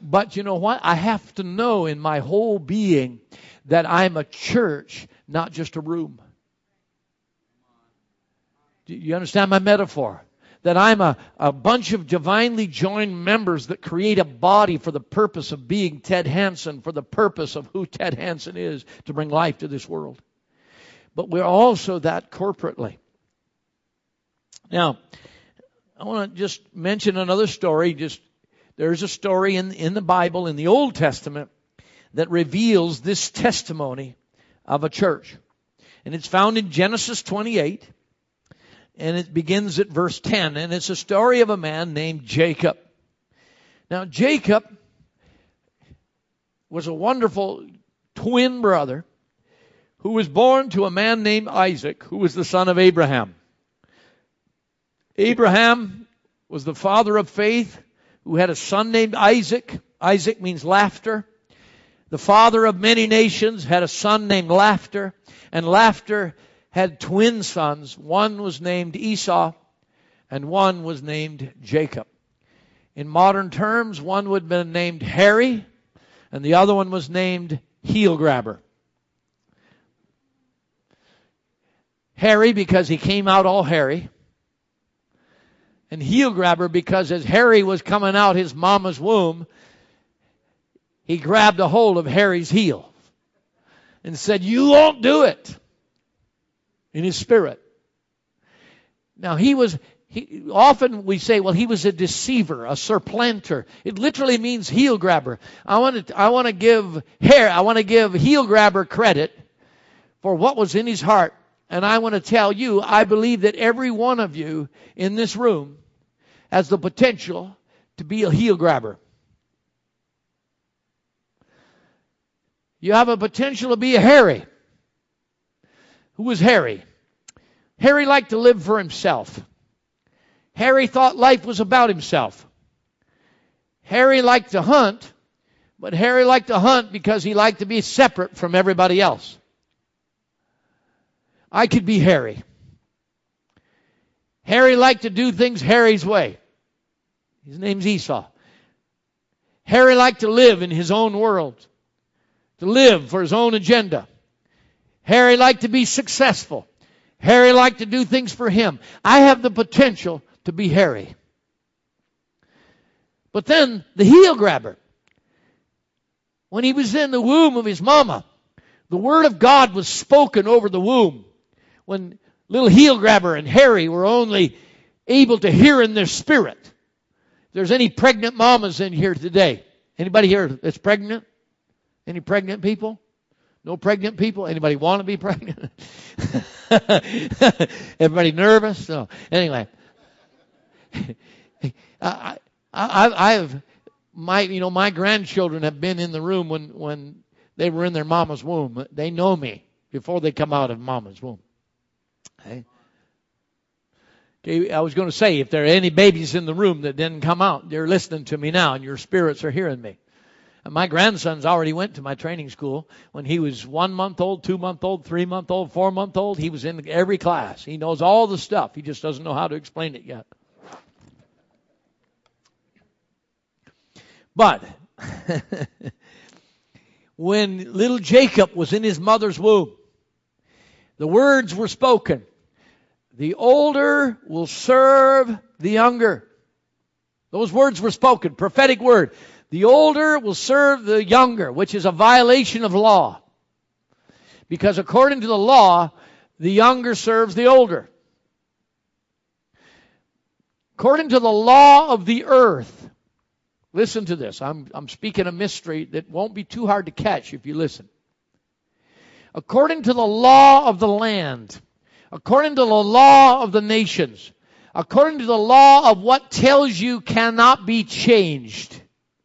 But you know what? I have to know in my whole being that I'm a church, not just a room. Do you understand my metaphor? That I'm a bunch of divinely joined members that create a body for the purpose of being Ted Hansen, for the purpose of who Ted Hansen is, to bring life to this world. But we're also that corporately. Now, I want to just mention another story. There's a story in the Bible, in the Old Testament, that reveals this testimony of a church. And it's found in Genesis 28. And it begins at verse 10. And it's a story of a man named Jacob. Now, Jacob was a wonderful twin brother who was born to a man named Isaac, who was the son of Abraham. Abraham was the father of faith, who had a son named Isaac. Isaac means laughter. The father of many nations had a son named Laughter. And Laughter had twin sons. One was named Esau, and one was named Jacob. In modern terms, one would have been named Harry, and the other one was named Heel Grabber. Harry because he came out all hairy, and Heel Grabber because as Harry was coming out his mama's womb, he grabbed a hold of Harry's heel and said, "You won't do it," in his spirit. Now often we say, well, he was a deceiver, a supplanter. It literally means heel grabber. I want to give Heel Grabber credit for what was in his heart. And I want to tell you, I believe that every one of you in this room has the potential to be a heel grabber. You have a potential to be a Harry. Who was Harry? Harry liked to live for himself. Harry thought life was about himself. Harry liked to hunt, but Harry liked to hunt because he liked to be separate from everybody else. I could be Harry. Harry liked to do things Harry's way. His name's Esau. Harry liked to live in his own world, to live for his own agenda. Harry liked to be successful. Harry liked to do things for him. I have the potential to be Harry. But then the Heel Grabber, when he was in the womb of his mama, the word of God was spoken over the womb. When little Heel Grabber and Harry were only able to hear in their spirit. If there's any pregnant mamas in here today, anybody here that's pregnant? Any pregnant people? No pregnant people? Anybody want to be pregnant? Everybody nervous? No. Anyway, my grandchildren have been in the room when they were in their mama's womb. They know me before they come out of mama's womb. Okay, I was going to say, if there are any babies in the room that didn't come out, they're listening to me now, and your spirits are hearing me. And my grandson's already went to my training school. When he was 1 month old, 2 month old, 3 month old, 4 month old, he was in every class. He knows all the stuff. He just doesn't know how to explain it yet. But when little Jacob was in his mother's womb, the words were spoken. The older will serve the younger. Those words were spoken, prophetic word. The older will serve the younger, which is a violation of law. Because according to the law, the younger serves the older. According to the law of the earth, listen to this. I'm speaking a mystery that won't be too hard to catch if you listen. According to the law of the land, according to the law of the nations, according to the law of what tells you cannot be changed,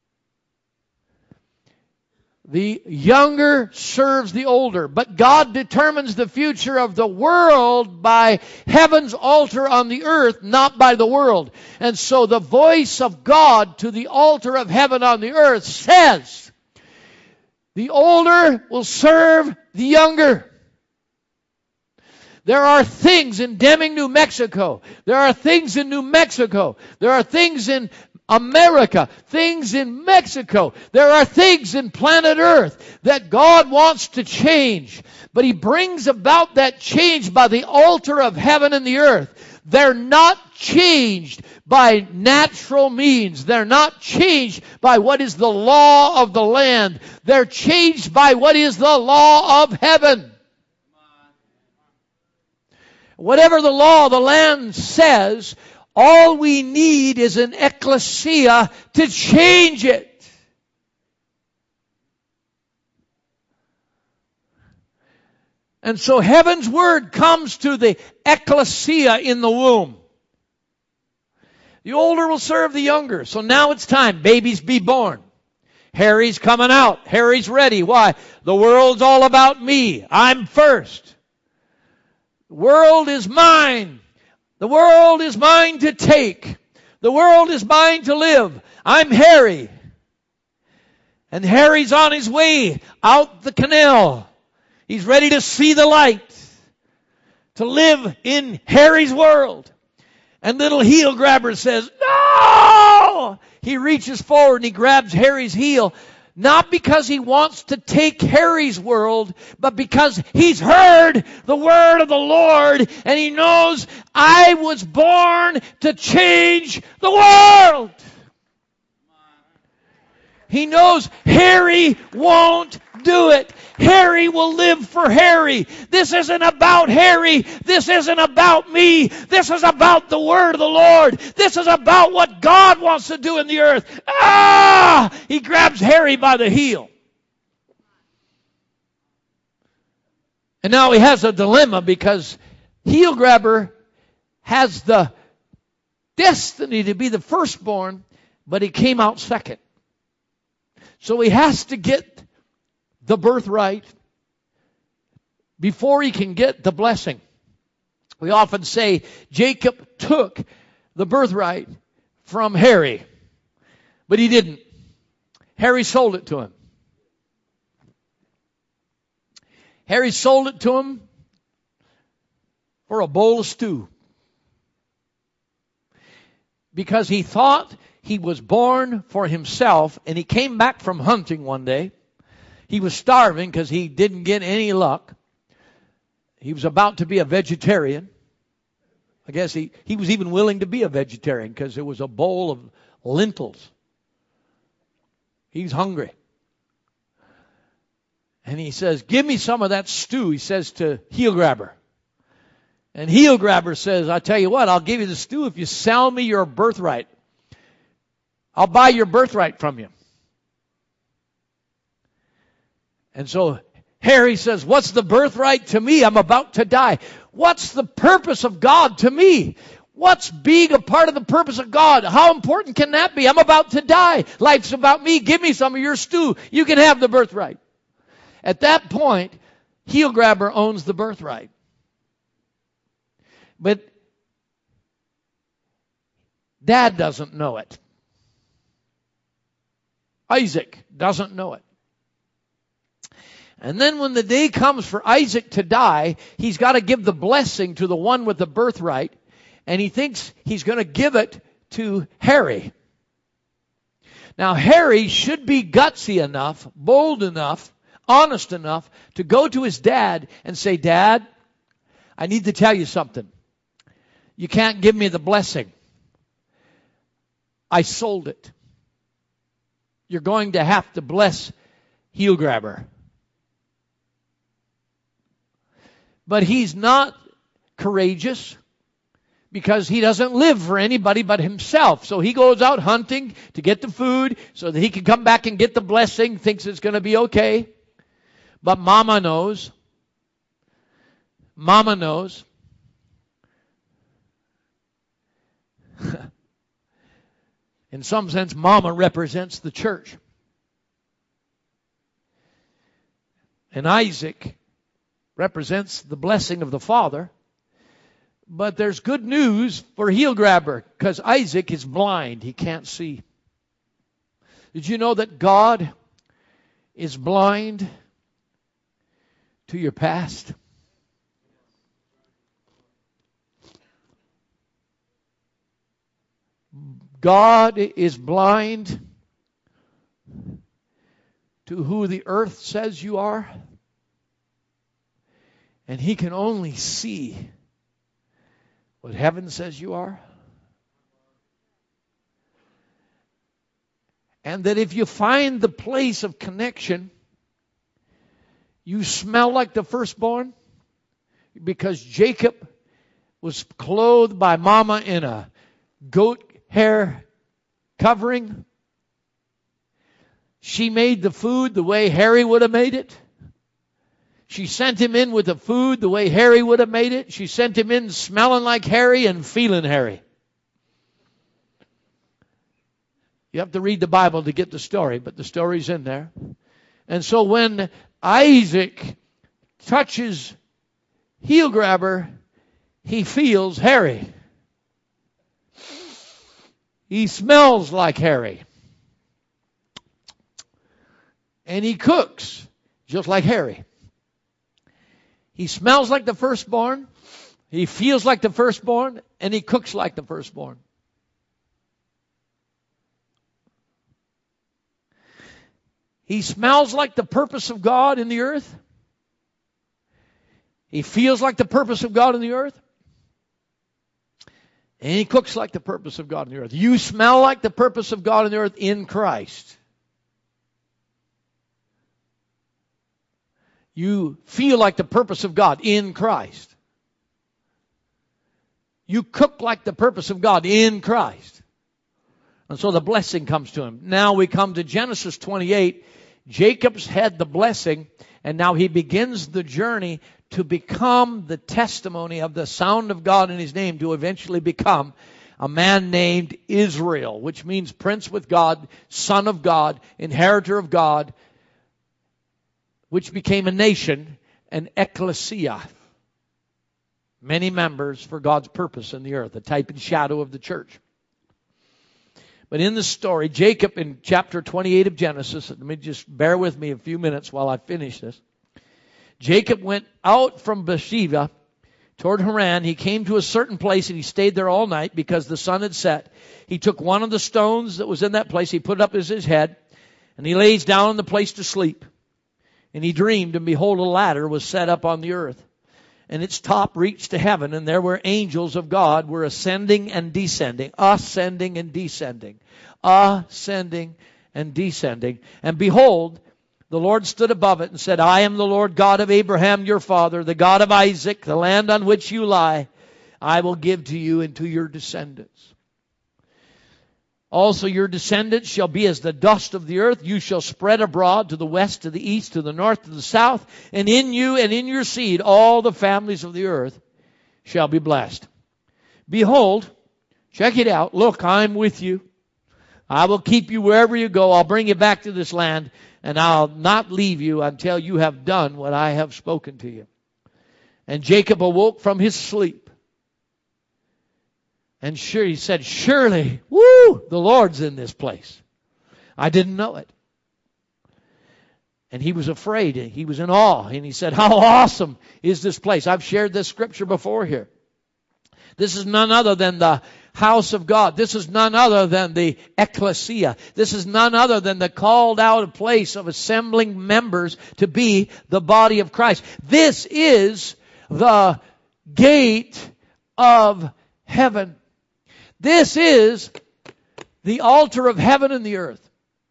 the younger serves the older. But God determines the future of the world by heaven's altar on the earth, not by the world. And so the voice of God to the altar of heaven on the earth says, the older will serve the younger. There are things in Deming, New Mexico. There are things in New Mexico. There are things in America, things in Mexico. There are things in planet Earth that God wants to change. But He brings about that change by the altar of heaven and the earth. They're not changed by natural means. They're not changed by what is the law of the land. They're changed by what is the law of heaven. Whatever the law of the land says, all we need is an ecclesia to change it. And so heaven's word comes to the ecclesia in the womb. The older will serve the younger. So now it's time. Babies be born. Harry's coming out. Harry's ready. Why? The world's all about me. I'm first. The world is mine. The world is mine to take. The world is mine to live. I'm Harry. And Harry's on his way out the canal. He's ready to see the light. To live in Harry's world. And little heel grabber says, no! He reaches forward and he grabs Harry's heel. Not because he wants to take Harry's world, but because he's heard the word of the Lord and he knows I was born to change the world. He knows Harry won't do it. Harry will live for Harry. This isn't about Harry. This isn't about me. This is about the word of the Lord. This is about what God wants to do in the earth. He grabs Harry by the heel. And now he has a dilemma because heel grabber has the destiny to be the firstborn, but he came out second. So he has to get the birthright before he can get the blessing. We often say Jacob took the birthright from Harry, but he didn't. Harry sold it to him. Harry sold it to him for a bowl of stew. Because he thought he was born for himself, and he came back from hunting one day. He was starving because he didn't get any luck. He was about to be a vegetarian. I guess he was even willing to be a vegetarian because it was a bowl of lentils. He's hungry. And he says, give me some of that stew, he says to heel grabber. And heel grabber says, I tell you what, I'll give you the stew if you sell me your birthright. I'll buy your birthright from you. And so Harry says, what's the birthright to me? I'm about to die. What's the purpose of God to me? What's being a part of the purpose of God? How important can that be? I'm about to die. Life's about me. Give me some of your stew. You can have the birthright. At that point, heel grabber owns the birthright. But Dad doesn't know it. Isaac doesn't know it. And then when the day comes for Isaac to die, he's got to give the blessing to the one with the birthright. And he thinks he's going to give it to Harry. Now Harry should be gutsy enough, bold enough, honest enough to go to his dad and say, Dad, I need to tell you something. You can't give me the blessing. I sold it. You're going to have to bless heel grabber. But he's not courageous because he doesn't live for anybody but himself. So he goes out hunting to get the food so that he can come back and get the blessing, thinks it's going to be okay. But Mama knows. Mama knows. In some sense, Mama represents the church. And Isaac represents the blessing of the Father. But there's good news for heel grabber because Isaac is blind. He can't see. Did you know that God is blind to your past? God is blind to who the earth says you are, and He can only see what heaven says you are? And that if you find the place of connection, you smell like the firstborn? Because Jacob was clothed by mama in a goat hair covering. She made the food the way Harry would have made it. She sent him in with the food the way Harry would have made it. She sent him in smelling like Harry and feeling Harry. You have to read the Bible to get the story, but the story's in there. And so when Isaac touches heel grabber, he feels Harry. He smells like Harry. And he cooks just like Harry. He smells like the firstborn, he feels like the firstborn, and he cooks like the firstborn. He smells like the purpose of God in the earth. He feels like the purpose of God in the earth. And he cooks like the purpose of God in the earth. You smell like the purpose of God in the earth in Christ. You feel like the purpose of God in Christ. You cook like the purpose of God in Christ. And so the blessing comes to him. Now we come to Genesis 28. Jacob's had the blessing, and now he begins the journey to become the testimony of the sound of God in his name, to eventually become a man named Israel, which means prince with God, son of God, inheritor of God, which became a nation, an ecclesia. Many members for God's purpose in the earth, a type and shadow of the church. But in the story, Jacob in chapter 28 of Genesis, let me just bear with me a few minutes while I finish this. Jacob went out from Beersheba toward Haran. He came to a certain place and he stayed there all night because the sun had set. He took one of the stones that was in that place. He put it up as his head and he lays down in the place to sleep. And he dreamed, and behold, a ladder was set up on the earth, and its top reached to heaven, and there were angels of God were ascending and descending, ascending and descending, ascending and descending. And behold, the Lord stood above it and said, I am the Lord God of Abraham your father, the God of Isaac, the land on which you lie, I will give to you and to your descendants. Also your descendants shall be as the dust of the earth. You shall spread abroad to the west, to the east, to the north, to the south. And in you and in your seed all the families of the earth shall be blessed. Behold, check it out. Look, I'm with you. I will keep you wherever you go. I'll bring you back to this land. And I'll not leave you until you have done what I have spoken to you. And Jacob awoke from his sleep. And sure, he said, surely, the Lord's in this place. I didn't know it. And he was afraid. He was in awe. And he said, how awesome is this place? I've shared this scripture before here. This is none other than the house of God. This is none other than the ecclesia. This is none other than the called out place of assembling members to be the body of Christ. This is the gate of heaven. This is the altar of heaven and the earth.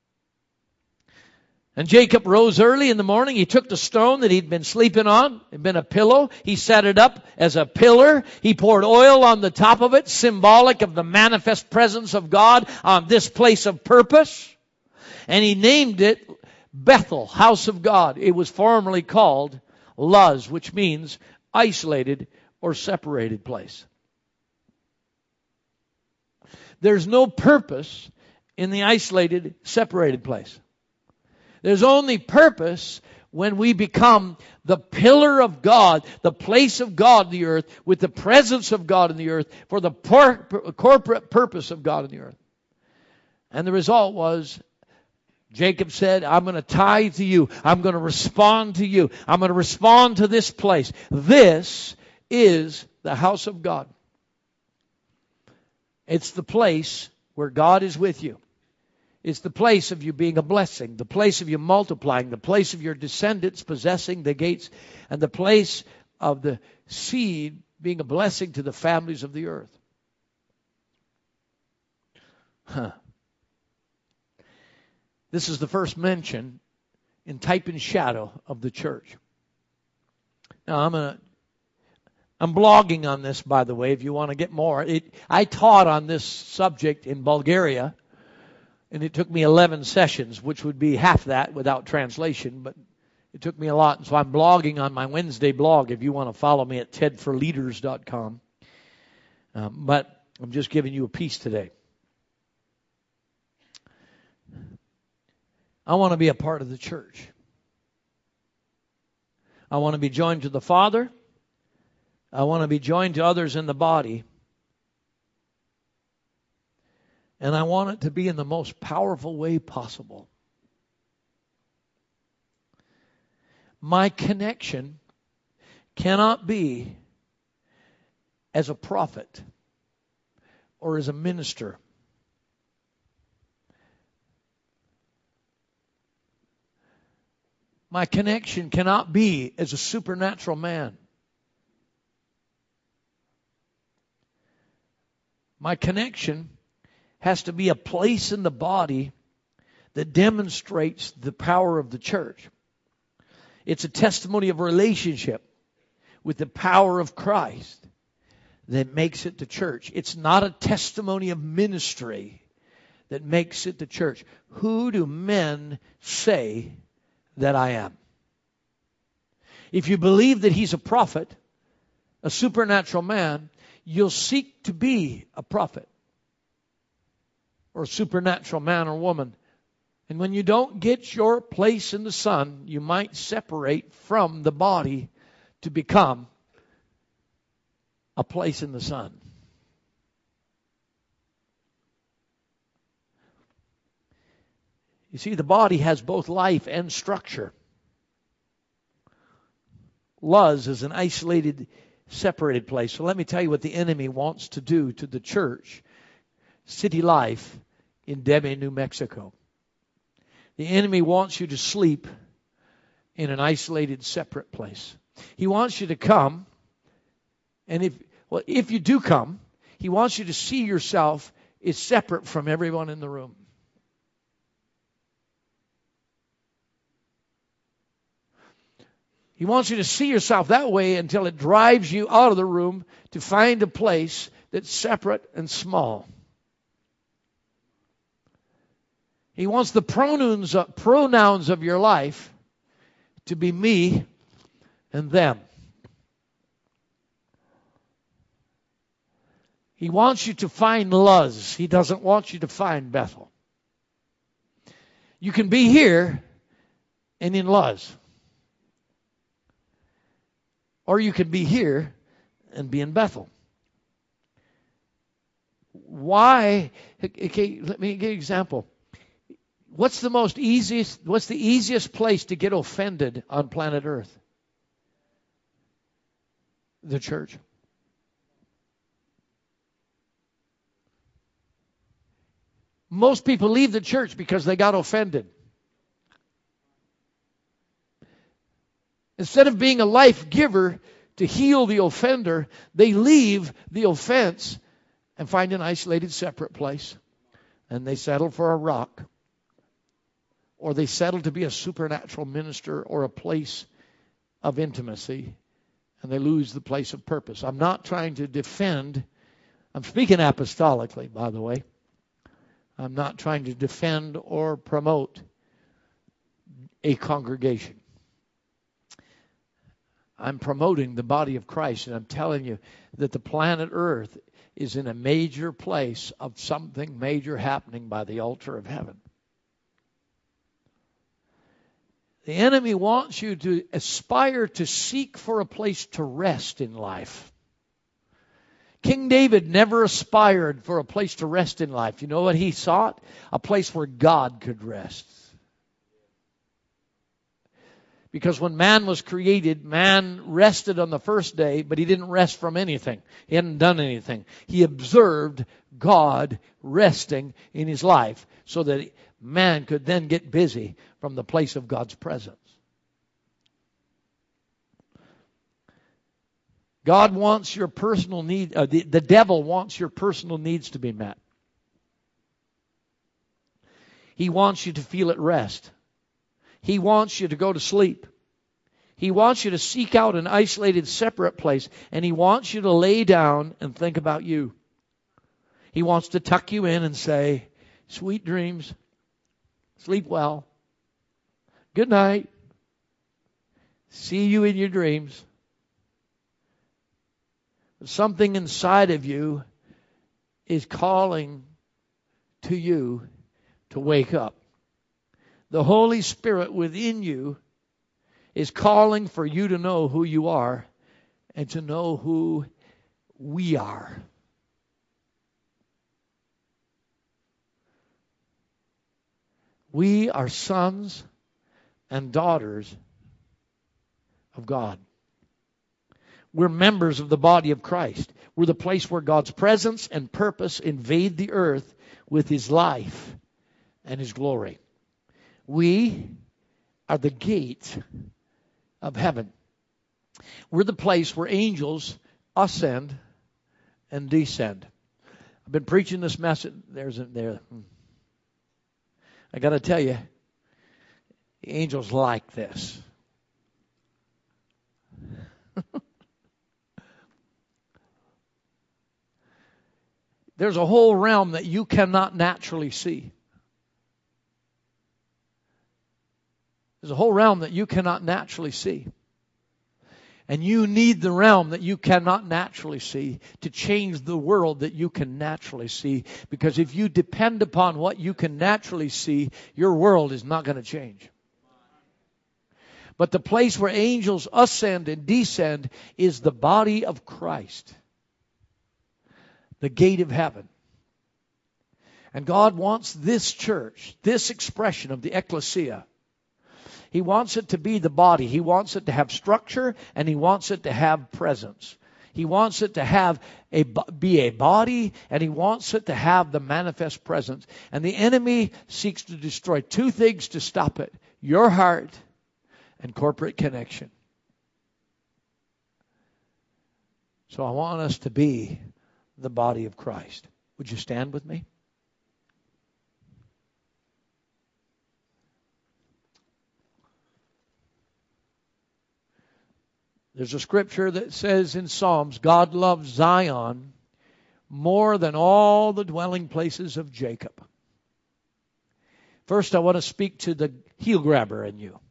And Jacob rose early in the morning. He took the stone that he'd been sleeping on. It had been a pillow. He set it up as a pillar. He poured oil on the top of it, symbolic of the manifest presence of God on this place of purpose. And he named it Bethel, house of God. It was formerly called Luz, which means isolated or separated place. There's no purpose in the isolated, separated place. There's only purpose when we become the pillar of God, the place of God in the earth, with the presence of God in the earth, for the corporate purpose of God in the earth. And the result was, Jacob said, I'm going to tithe to you. I'm going to respond to you. I'm going to respond to this place. This is the house of God. It's the place where God is with you. It's the place of you being a blessing, the place of you multiplying, the place of your descendants possessing the gates, and the place of the seed being a blessing to the families of the earth. This is the first mention in type and shadow of the church. Now I'm blogging on this, by the way, if you want to get more. I taught on this subject in Bulgaria, and it took me 11 sessions, which would be half that without translation, but it took me a lot. And so I'm blogging on my Wednesday blog if you want to follow me at tedforleaders.com. But I'm just giving you a piece today. I want to be a part of the church. I want to be joined to the Father. I want to be joined to others in the body. And I want it to be in the most powerful way possible. My connection cannot be as a prophet or as a minister. My connection cannot be as a supernatural man. My connection has to be a place in the body that demonstrates the power of the church. It's a testimony of relationship with the power of Christ that makes it the church. It's not a testimony of ministry that makes it the church. Who do men say that I am? If you believe that he's a prophet, a supernatural man, you'll seek to be a prophet or a supernatural man or woman. And when you don't get your place in the sun, you might separate from the body to become a place in the sun. You see, the body has both life and structure. Luz is an isolated, separated place. So let me tell you what the enemy wants to do to the church, City Life in Debe, New Mexico. The enemy wants you to sleep in an isolated, separate place. He wants you to come, and if you do come, he wants you to see yourself as separate from everyone in the room. He wants you to see yourself that way until it drives you out of the room to find a place that's separate and small. He wants the pronouns of your life to be me and them. He wants you to find Luz. He doesn't want you to find Bethel. You can be here and in Luz. Or you can be here and be in Bethel. Why? Okay, let me give you an example. What's the easiest place to get offended on planet Earth? The church. Most people leave the church because they got offended. Instead of being a life giver to heal the offender, they leave the offense and find an isolated, separate place. And they settle for a rock. Or they settle to be a supernatural minister or a place of intimacy. And they lose the place of purpose. I'm not trying to defend. I'm speaking apostolically, by the way. I'm not trying to defend or promote a congregation. I'm promoting the body of Christ, and I'm telling you that the planet Earth is in a major place of something major happening by the altar of heaven. The enemy wants you to aspire to seek for a place to rest in life. King David never aspired for a place to rest in life. You know what he sought? A place where God could rest. Because when man was created, man rested on the first day, but he didn't rest from anything. He hadn't done anything. He observed God resting in his life so that man could then get busy from the place of God's presence. God wants your personal need, the devil wants your personal needs to be met. He wants you to feel at rest. He wants you to go to sleep. He wants you to seek out an isolated, separate place, and he wants you to lay down and think about you. He wants to tuck you in and say, sweet dreams, sleep well, good night, see you in your dreams. Something inside of you is calling to you to wake up. The Holy Spirit within you is calling for you to know who you are and to know who we are. We are sons and daughters of God. We're members of the body of Christ. We're the place where God's presence and purpose invade the earth with His life and His glory. We are the gate of heaven. We're the place where angels ascend and descend. I've been preaching this message. I got to tell you, the angels like this. There's a whole realm that you cannot naturally see. There's a whole realm that you cannot naturally see. And you need the realm that you cannot naturally see to change the world that you can naturally see. Because if you depend upon what you can naturally see, your world is not going to change. But the place where angels ascend and descend is the body of Christ. The gate of heaven. And God wants this church, this expression of the ecclesia, He wants it to be the body. He wants it to have structure, and He wants it to have presence. He wants it to be a body, and He wants it to have the manifest presence. And the enemy seeks to destroy two things to stop it: your heart and corporate connection. So I want us to be the body of Christ. Would you stand with me? There's a scripture that says in Psalms, God loves Zion more than all the dwelling places of Jacob. First, I want to speak to the heel grabber in you.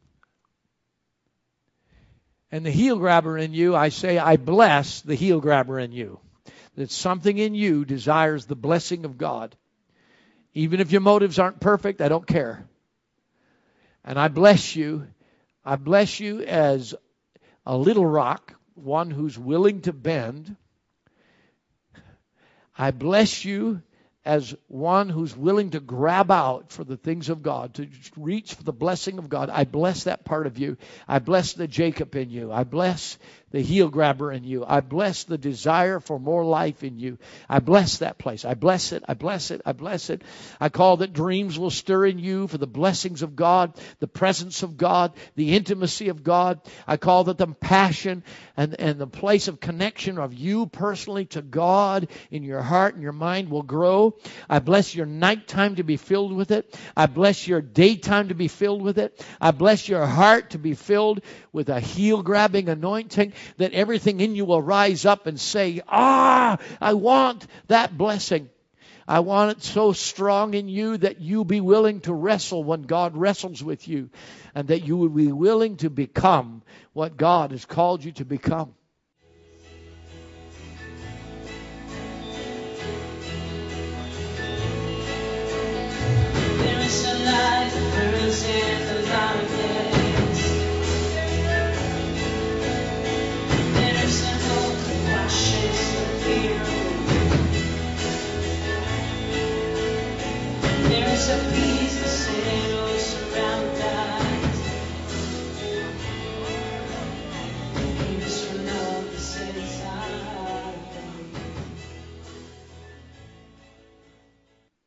And the heel grabber in you, I say, I bless the heel grabber in you. That something in you desires the blessing of God. Even if your motives aren't perfect, I don't care. And I bless you. I bless you as a little rock, one who's willing to bend. I bless you as one who's willing to grab out for the things of God, to reach for the blessing of God. I bless that part of you. I bless the Jacob in you. I bless the heel grabber in you. I bless the desire for more life in you. I bless that place. I bless it. I bless it. I bless it. I call that dreams will stir in you for the blessings of God, the presence of God, the intimacy of God. I call that the passion and the place of connection of you personally to God in your heart and your mind will grow. I bless your nighttime to be filled with it. I bless your daytime to be filled with it. I bless your heart to be filled with a heel-grabbing anointing, that everything in you will rise up and say, I want that blessing. I want it so strong in you that you be willing to wrestle when God wrestles with you, and that you will be willing to become what God has called you to become.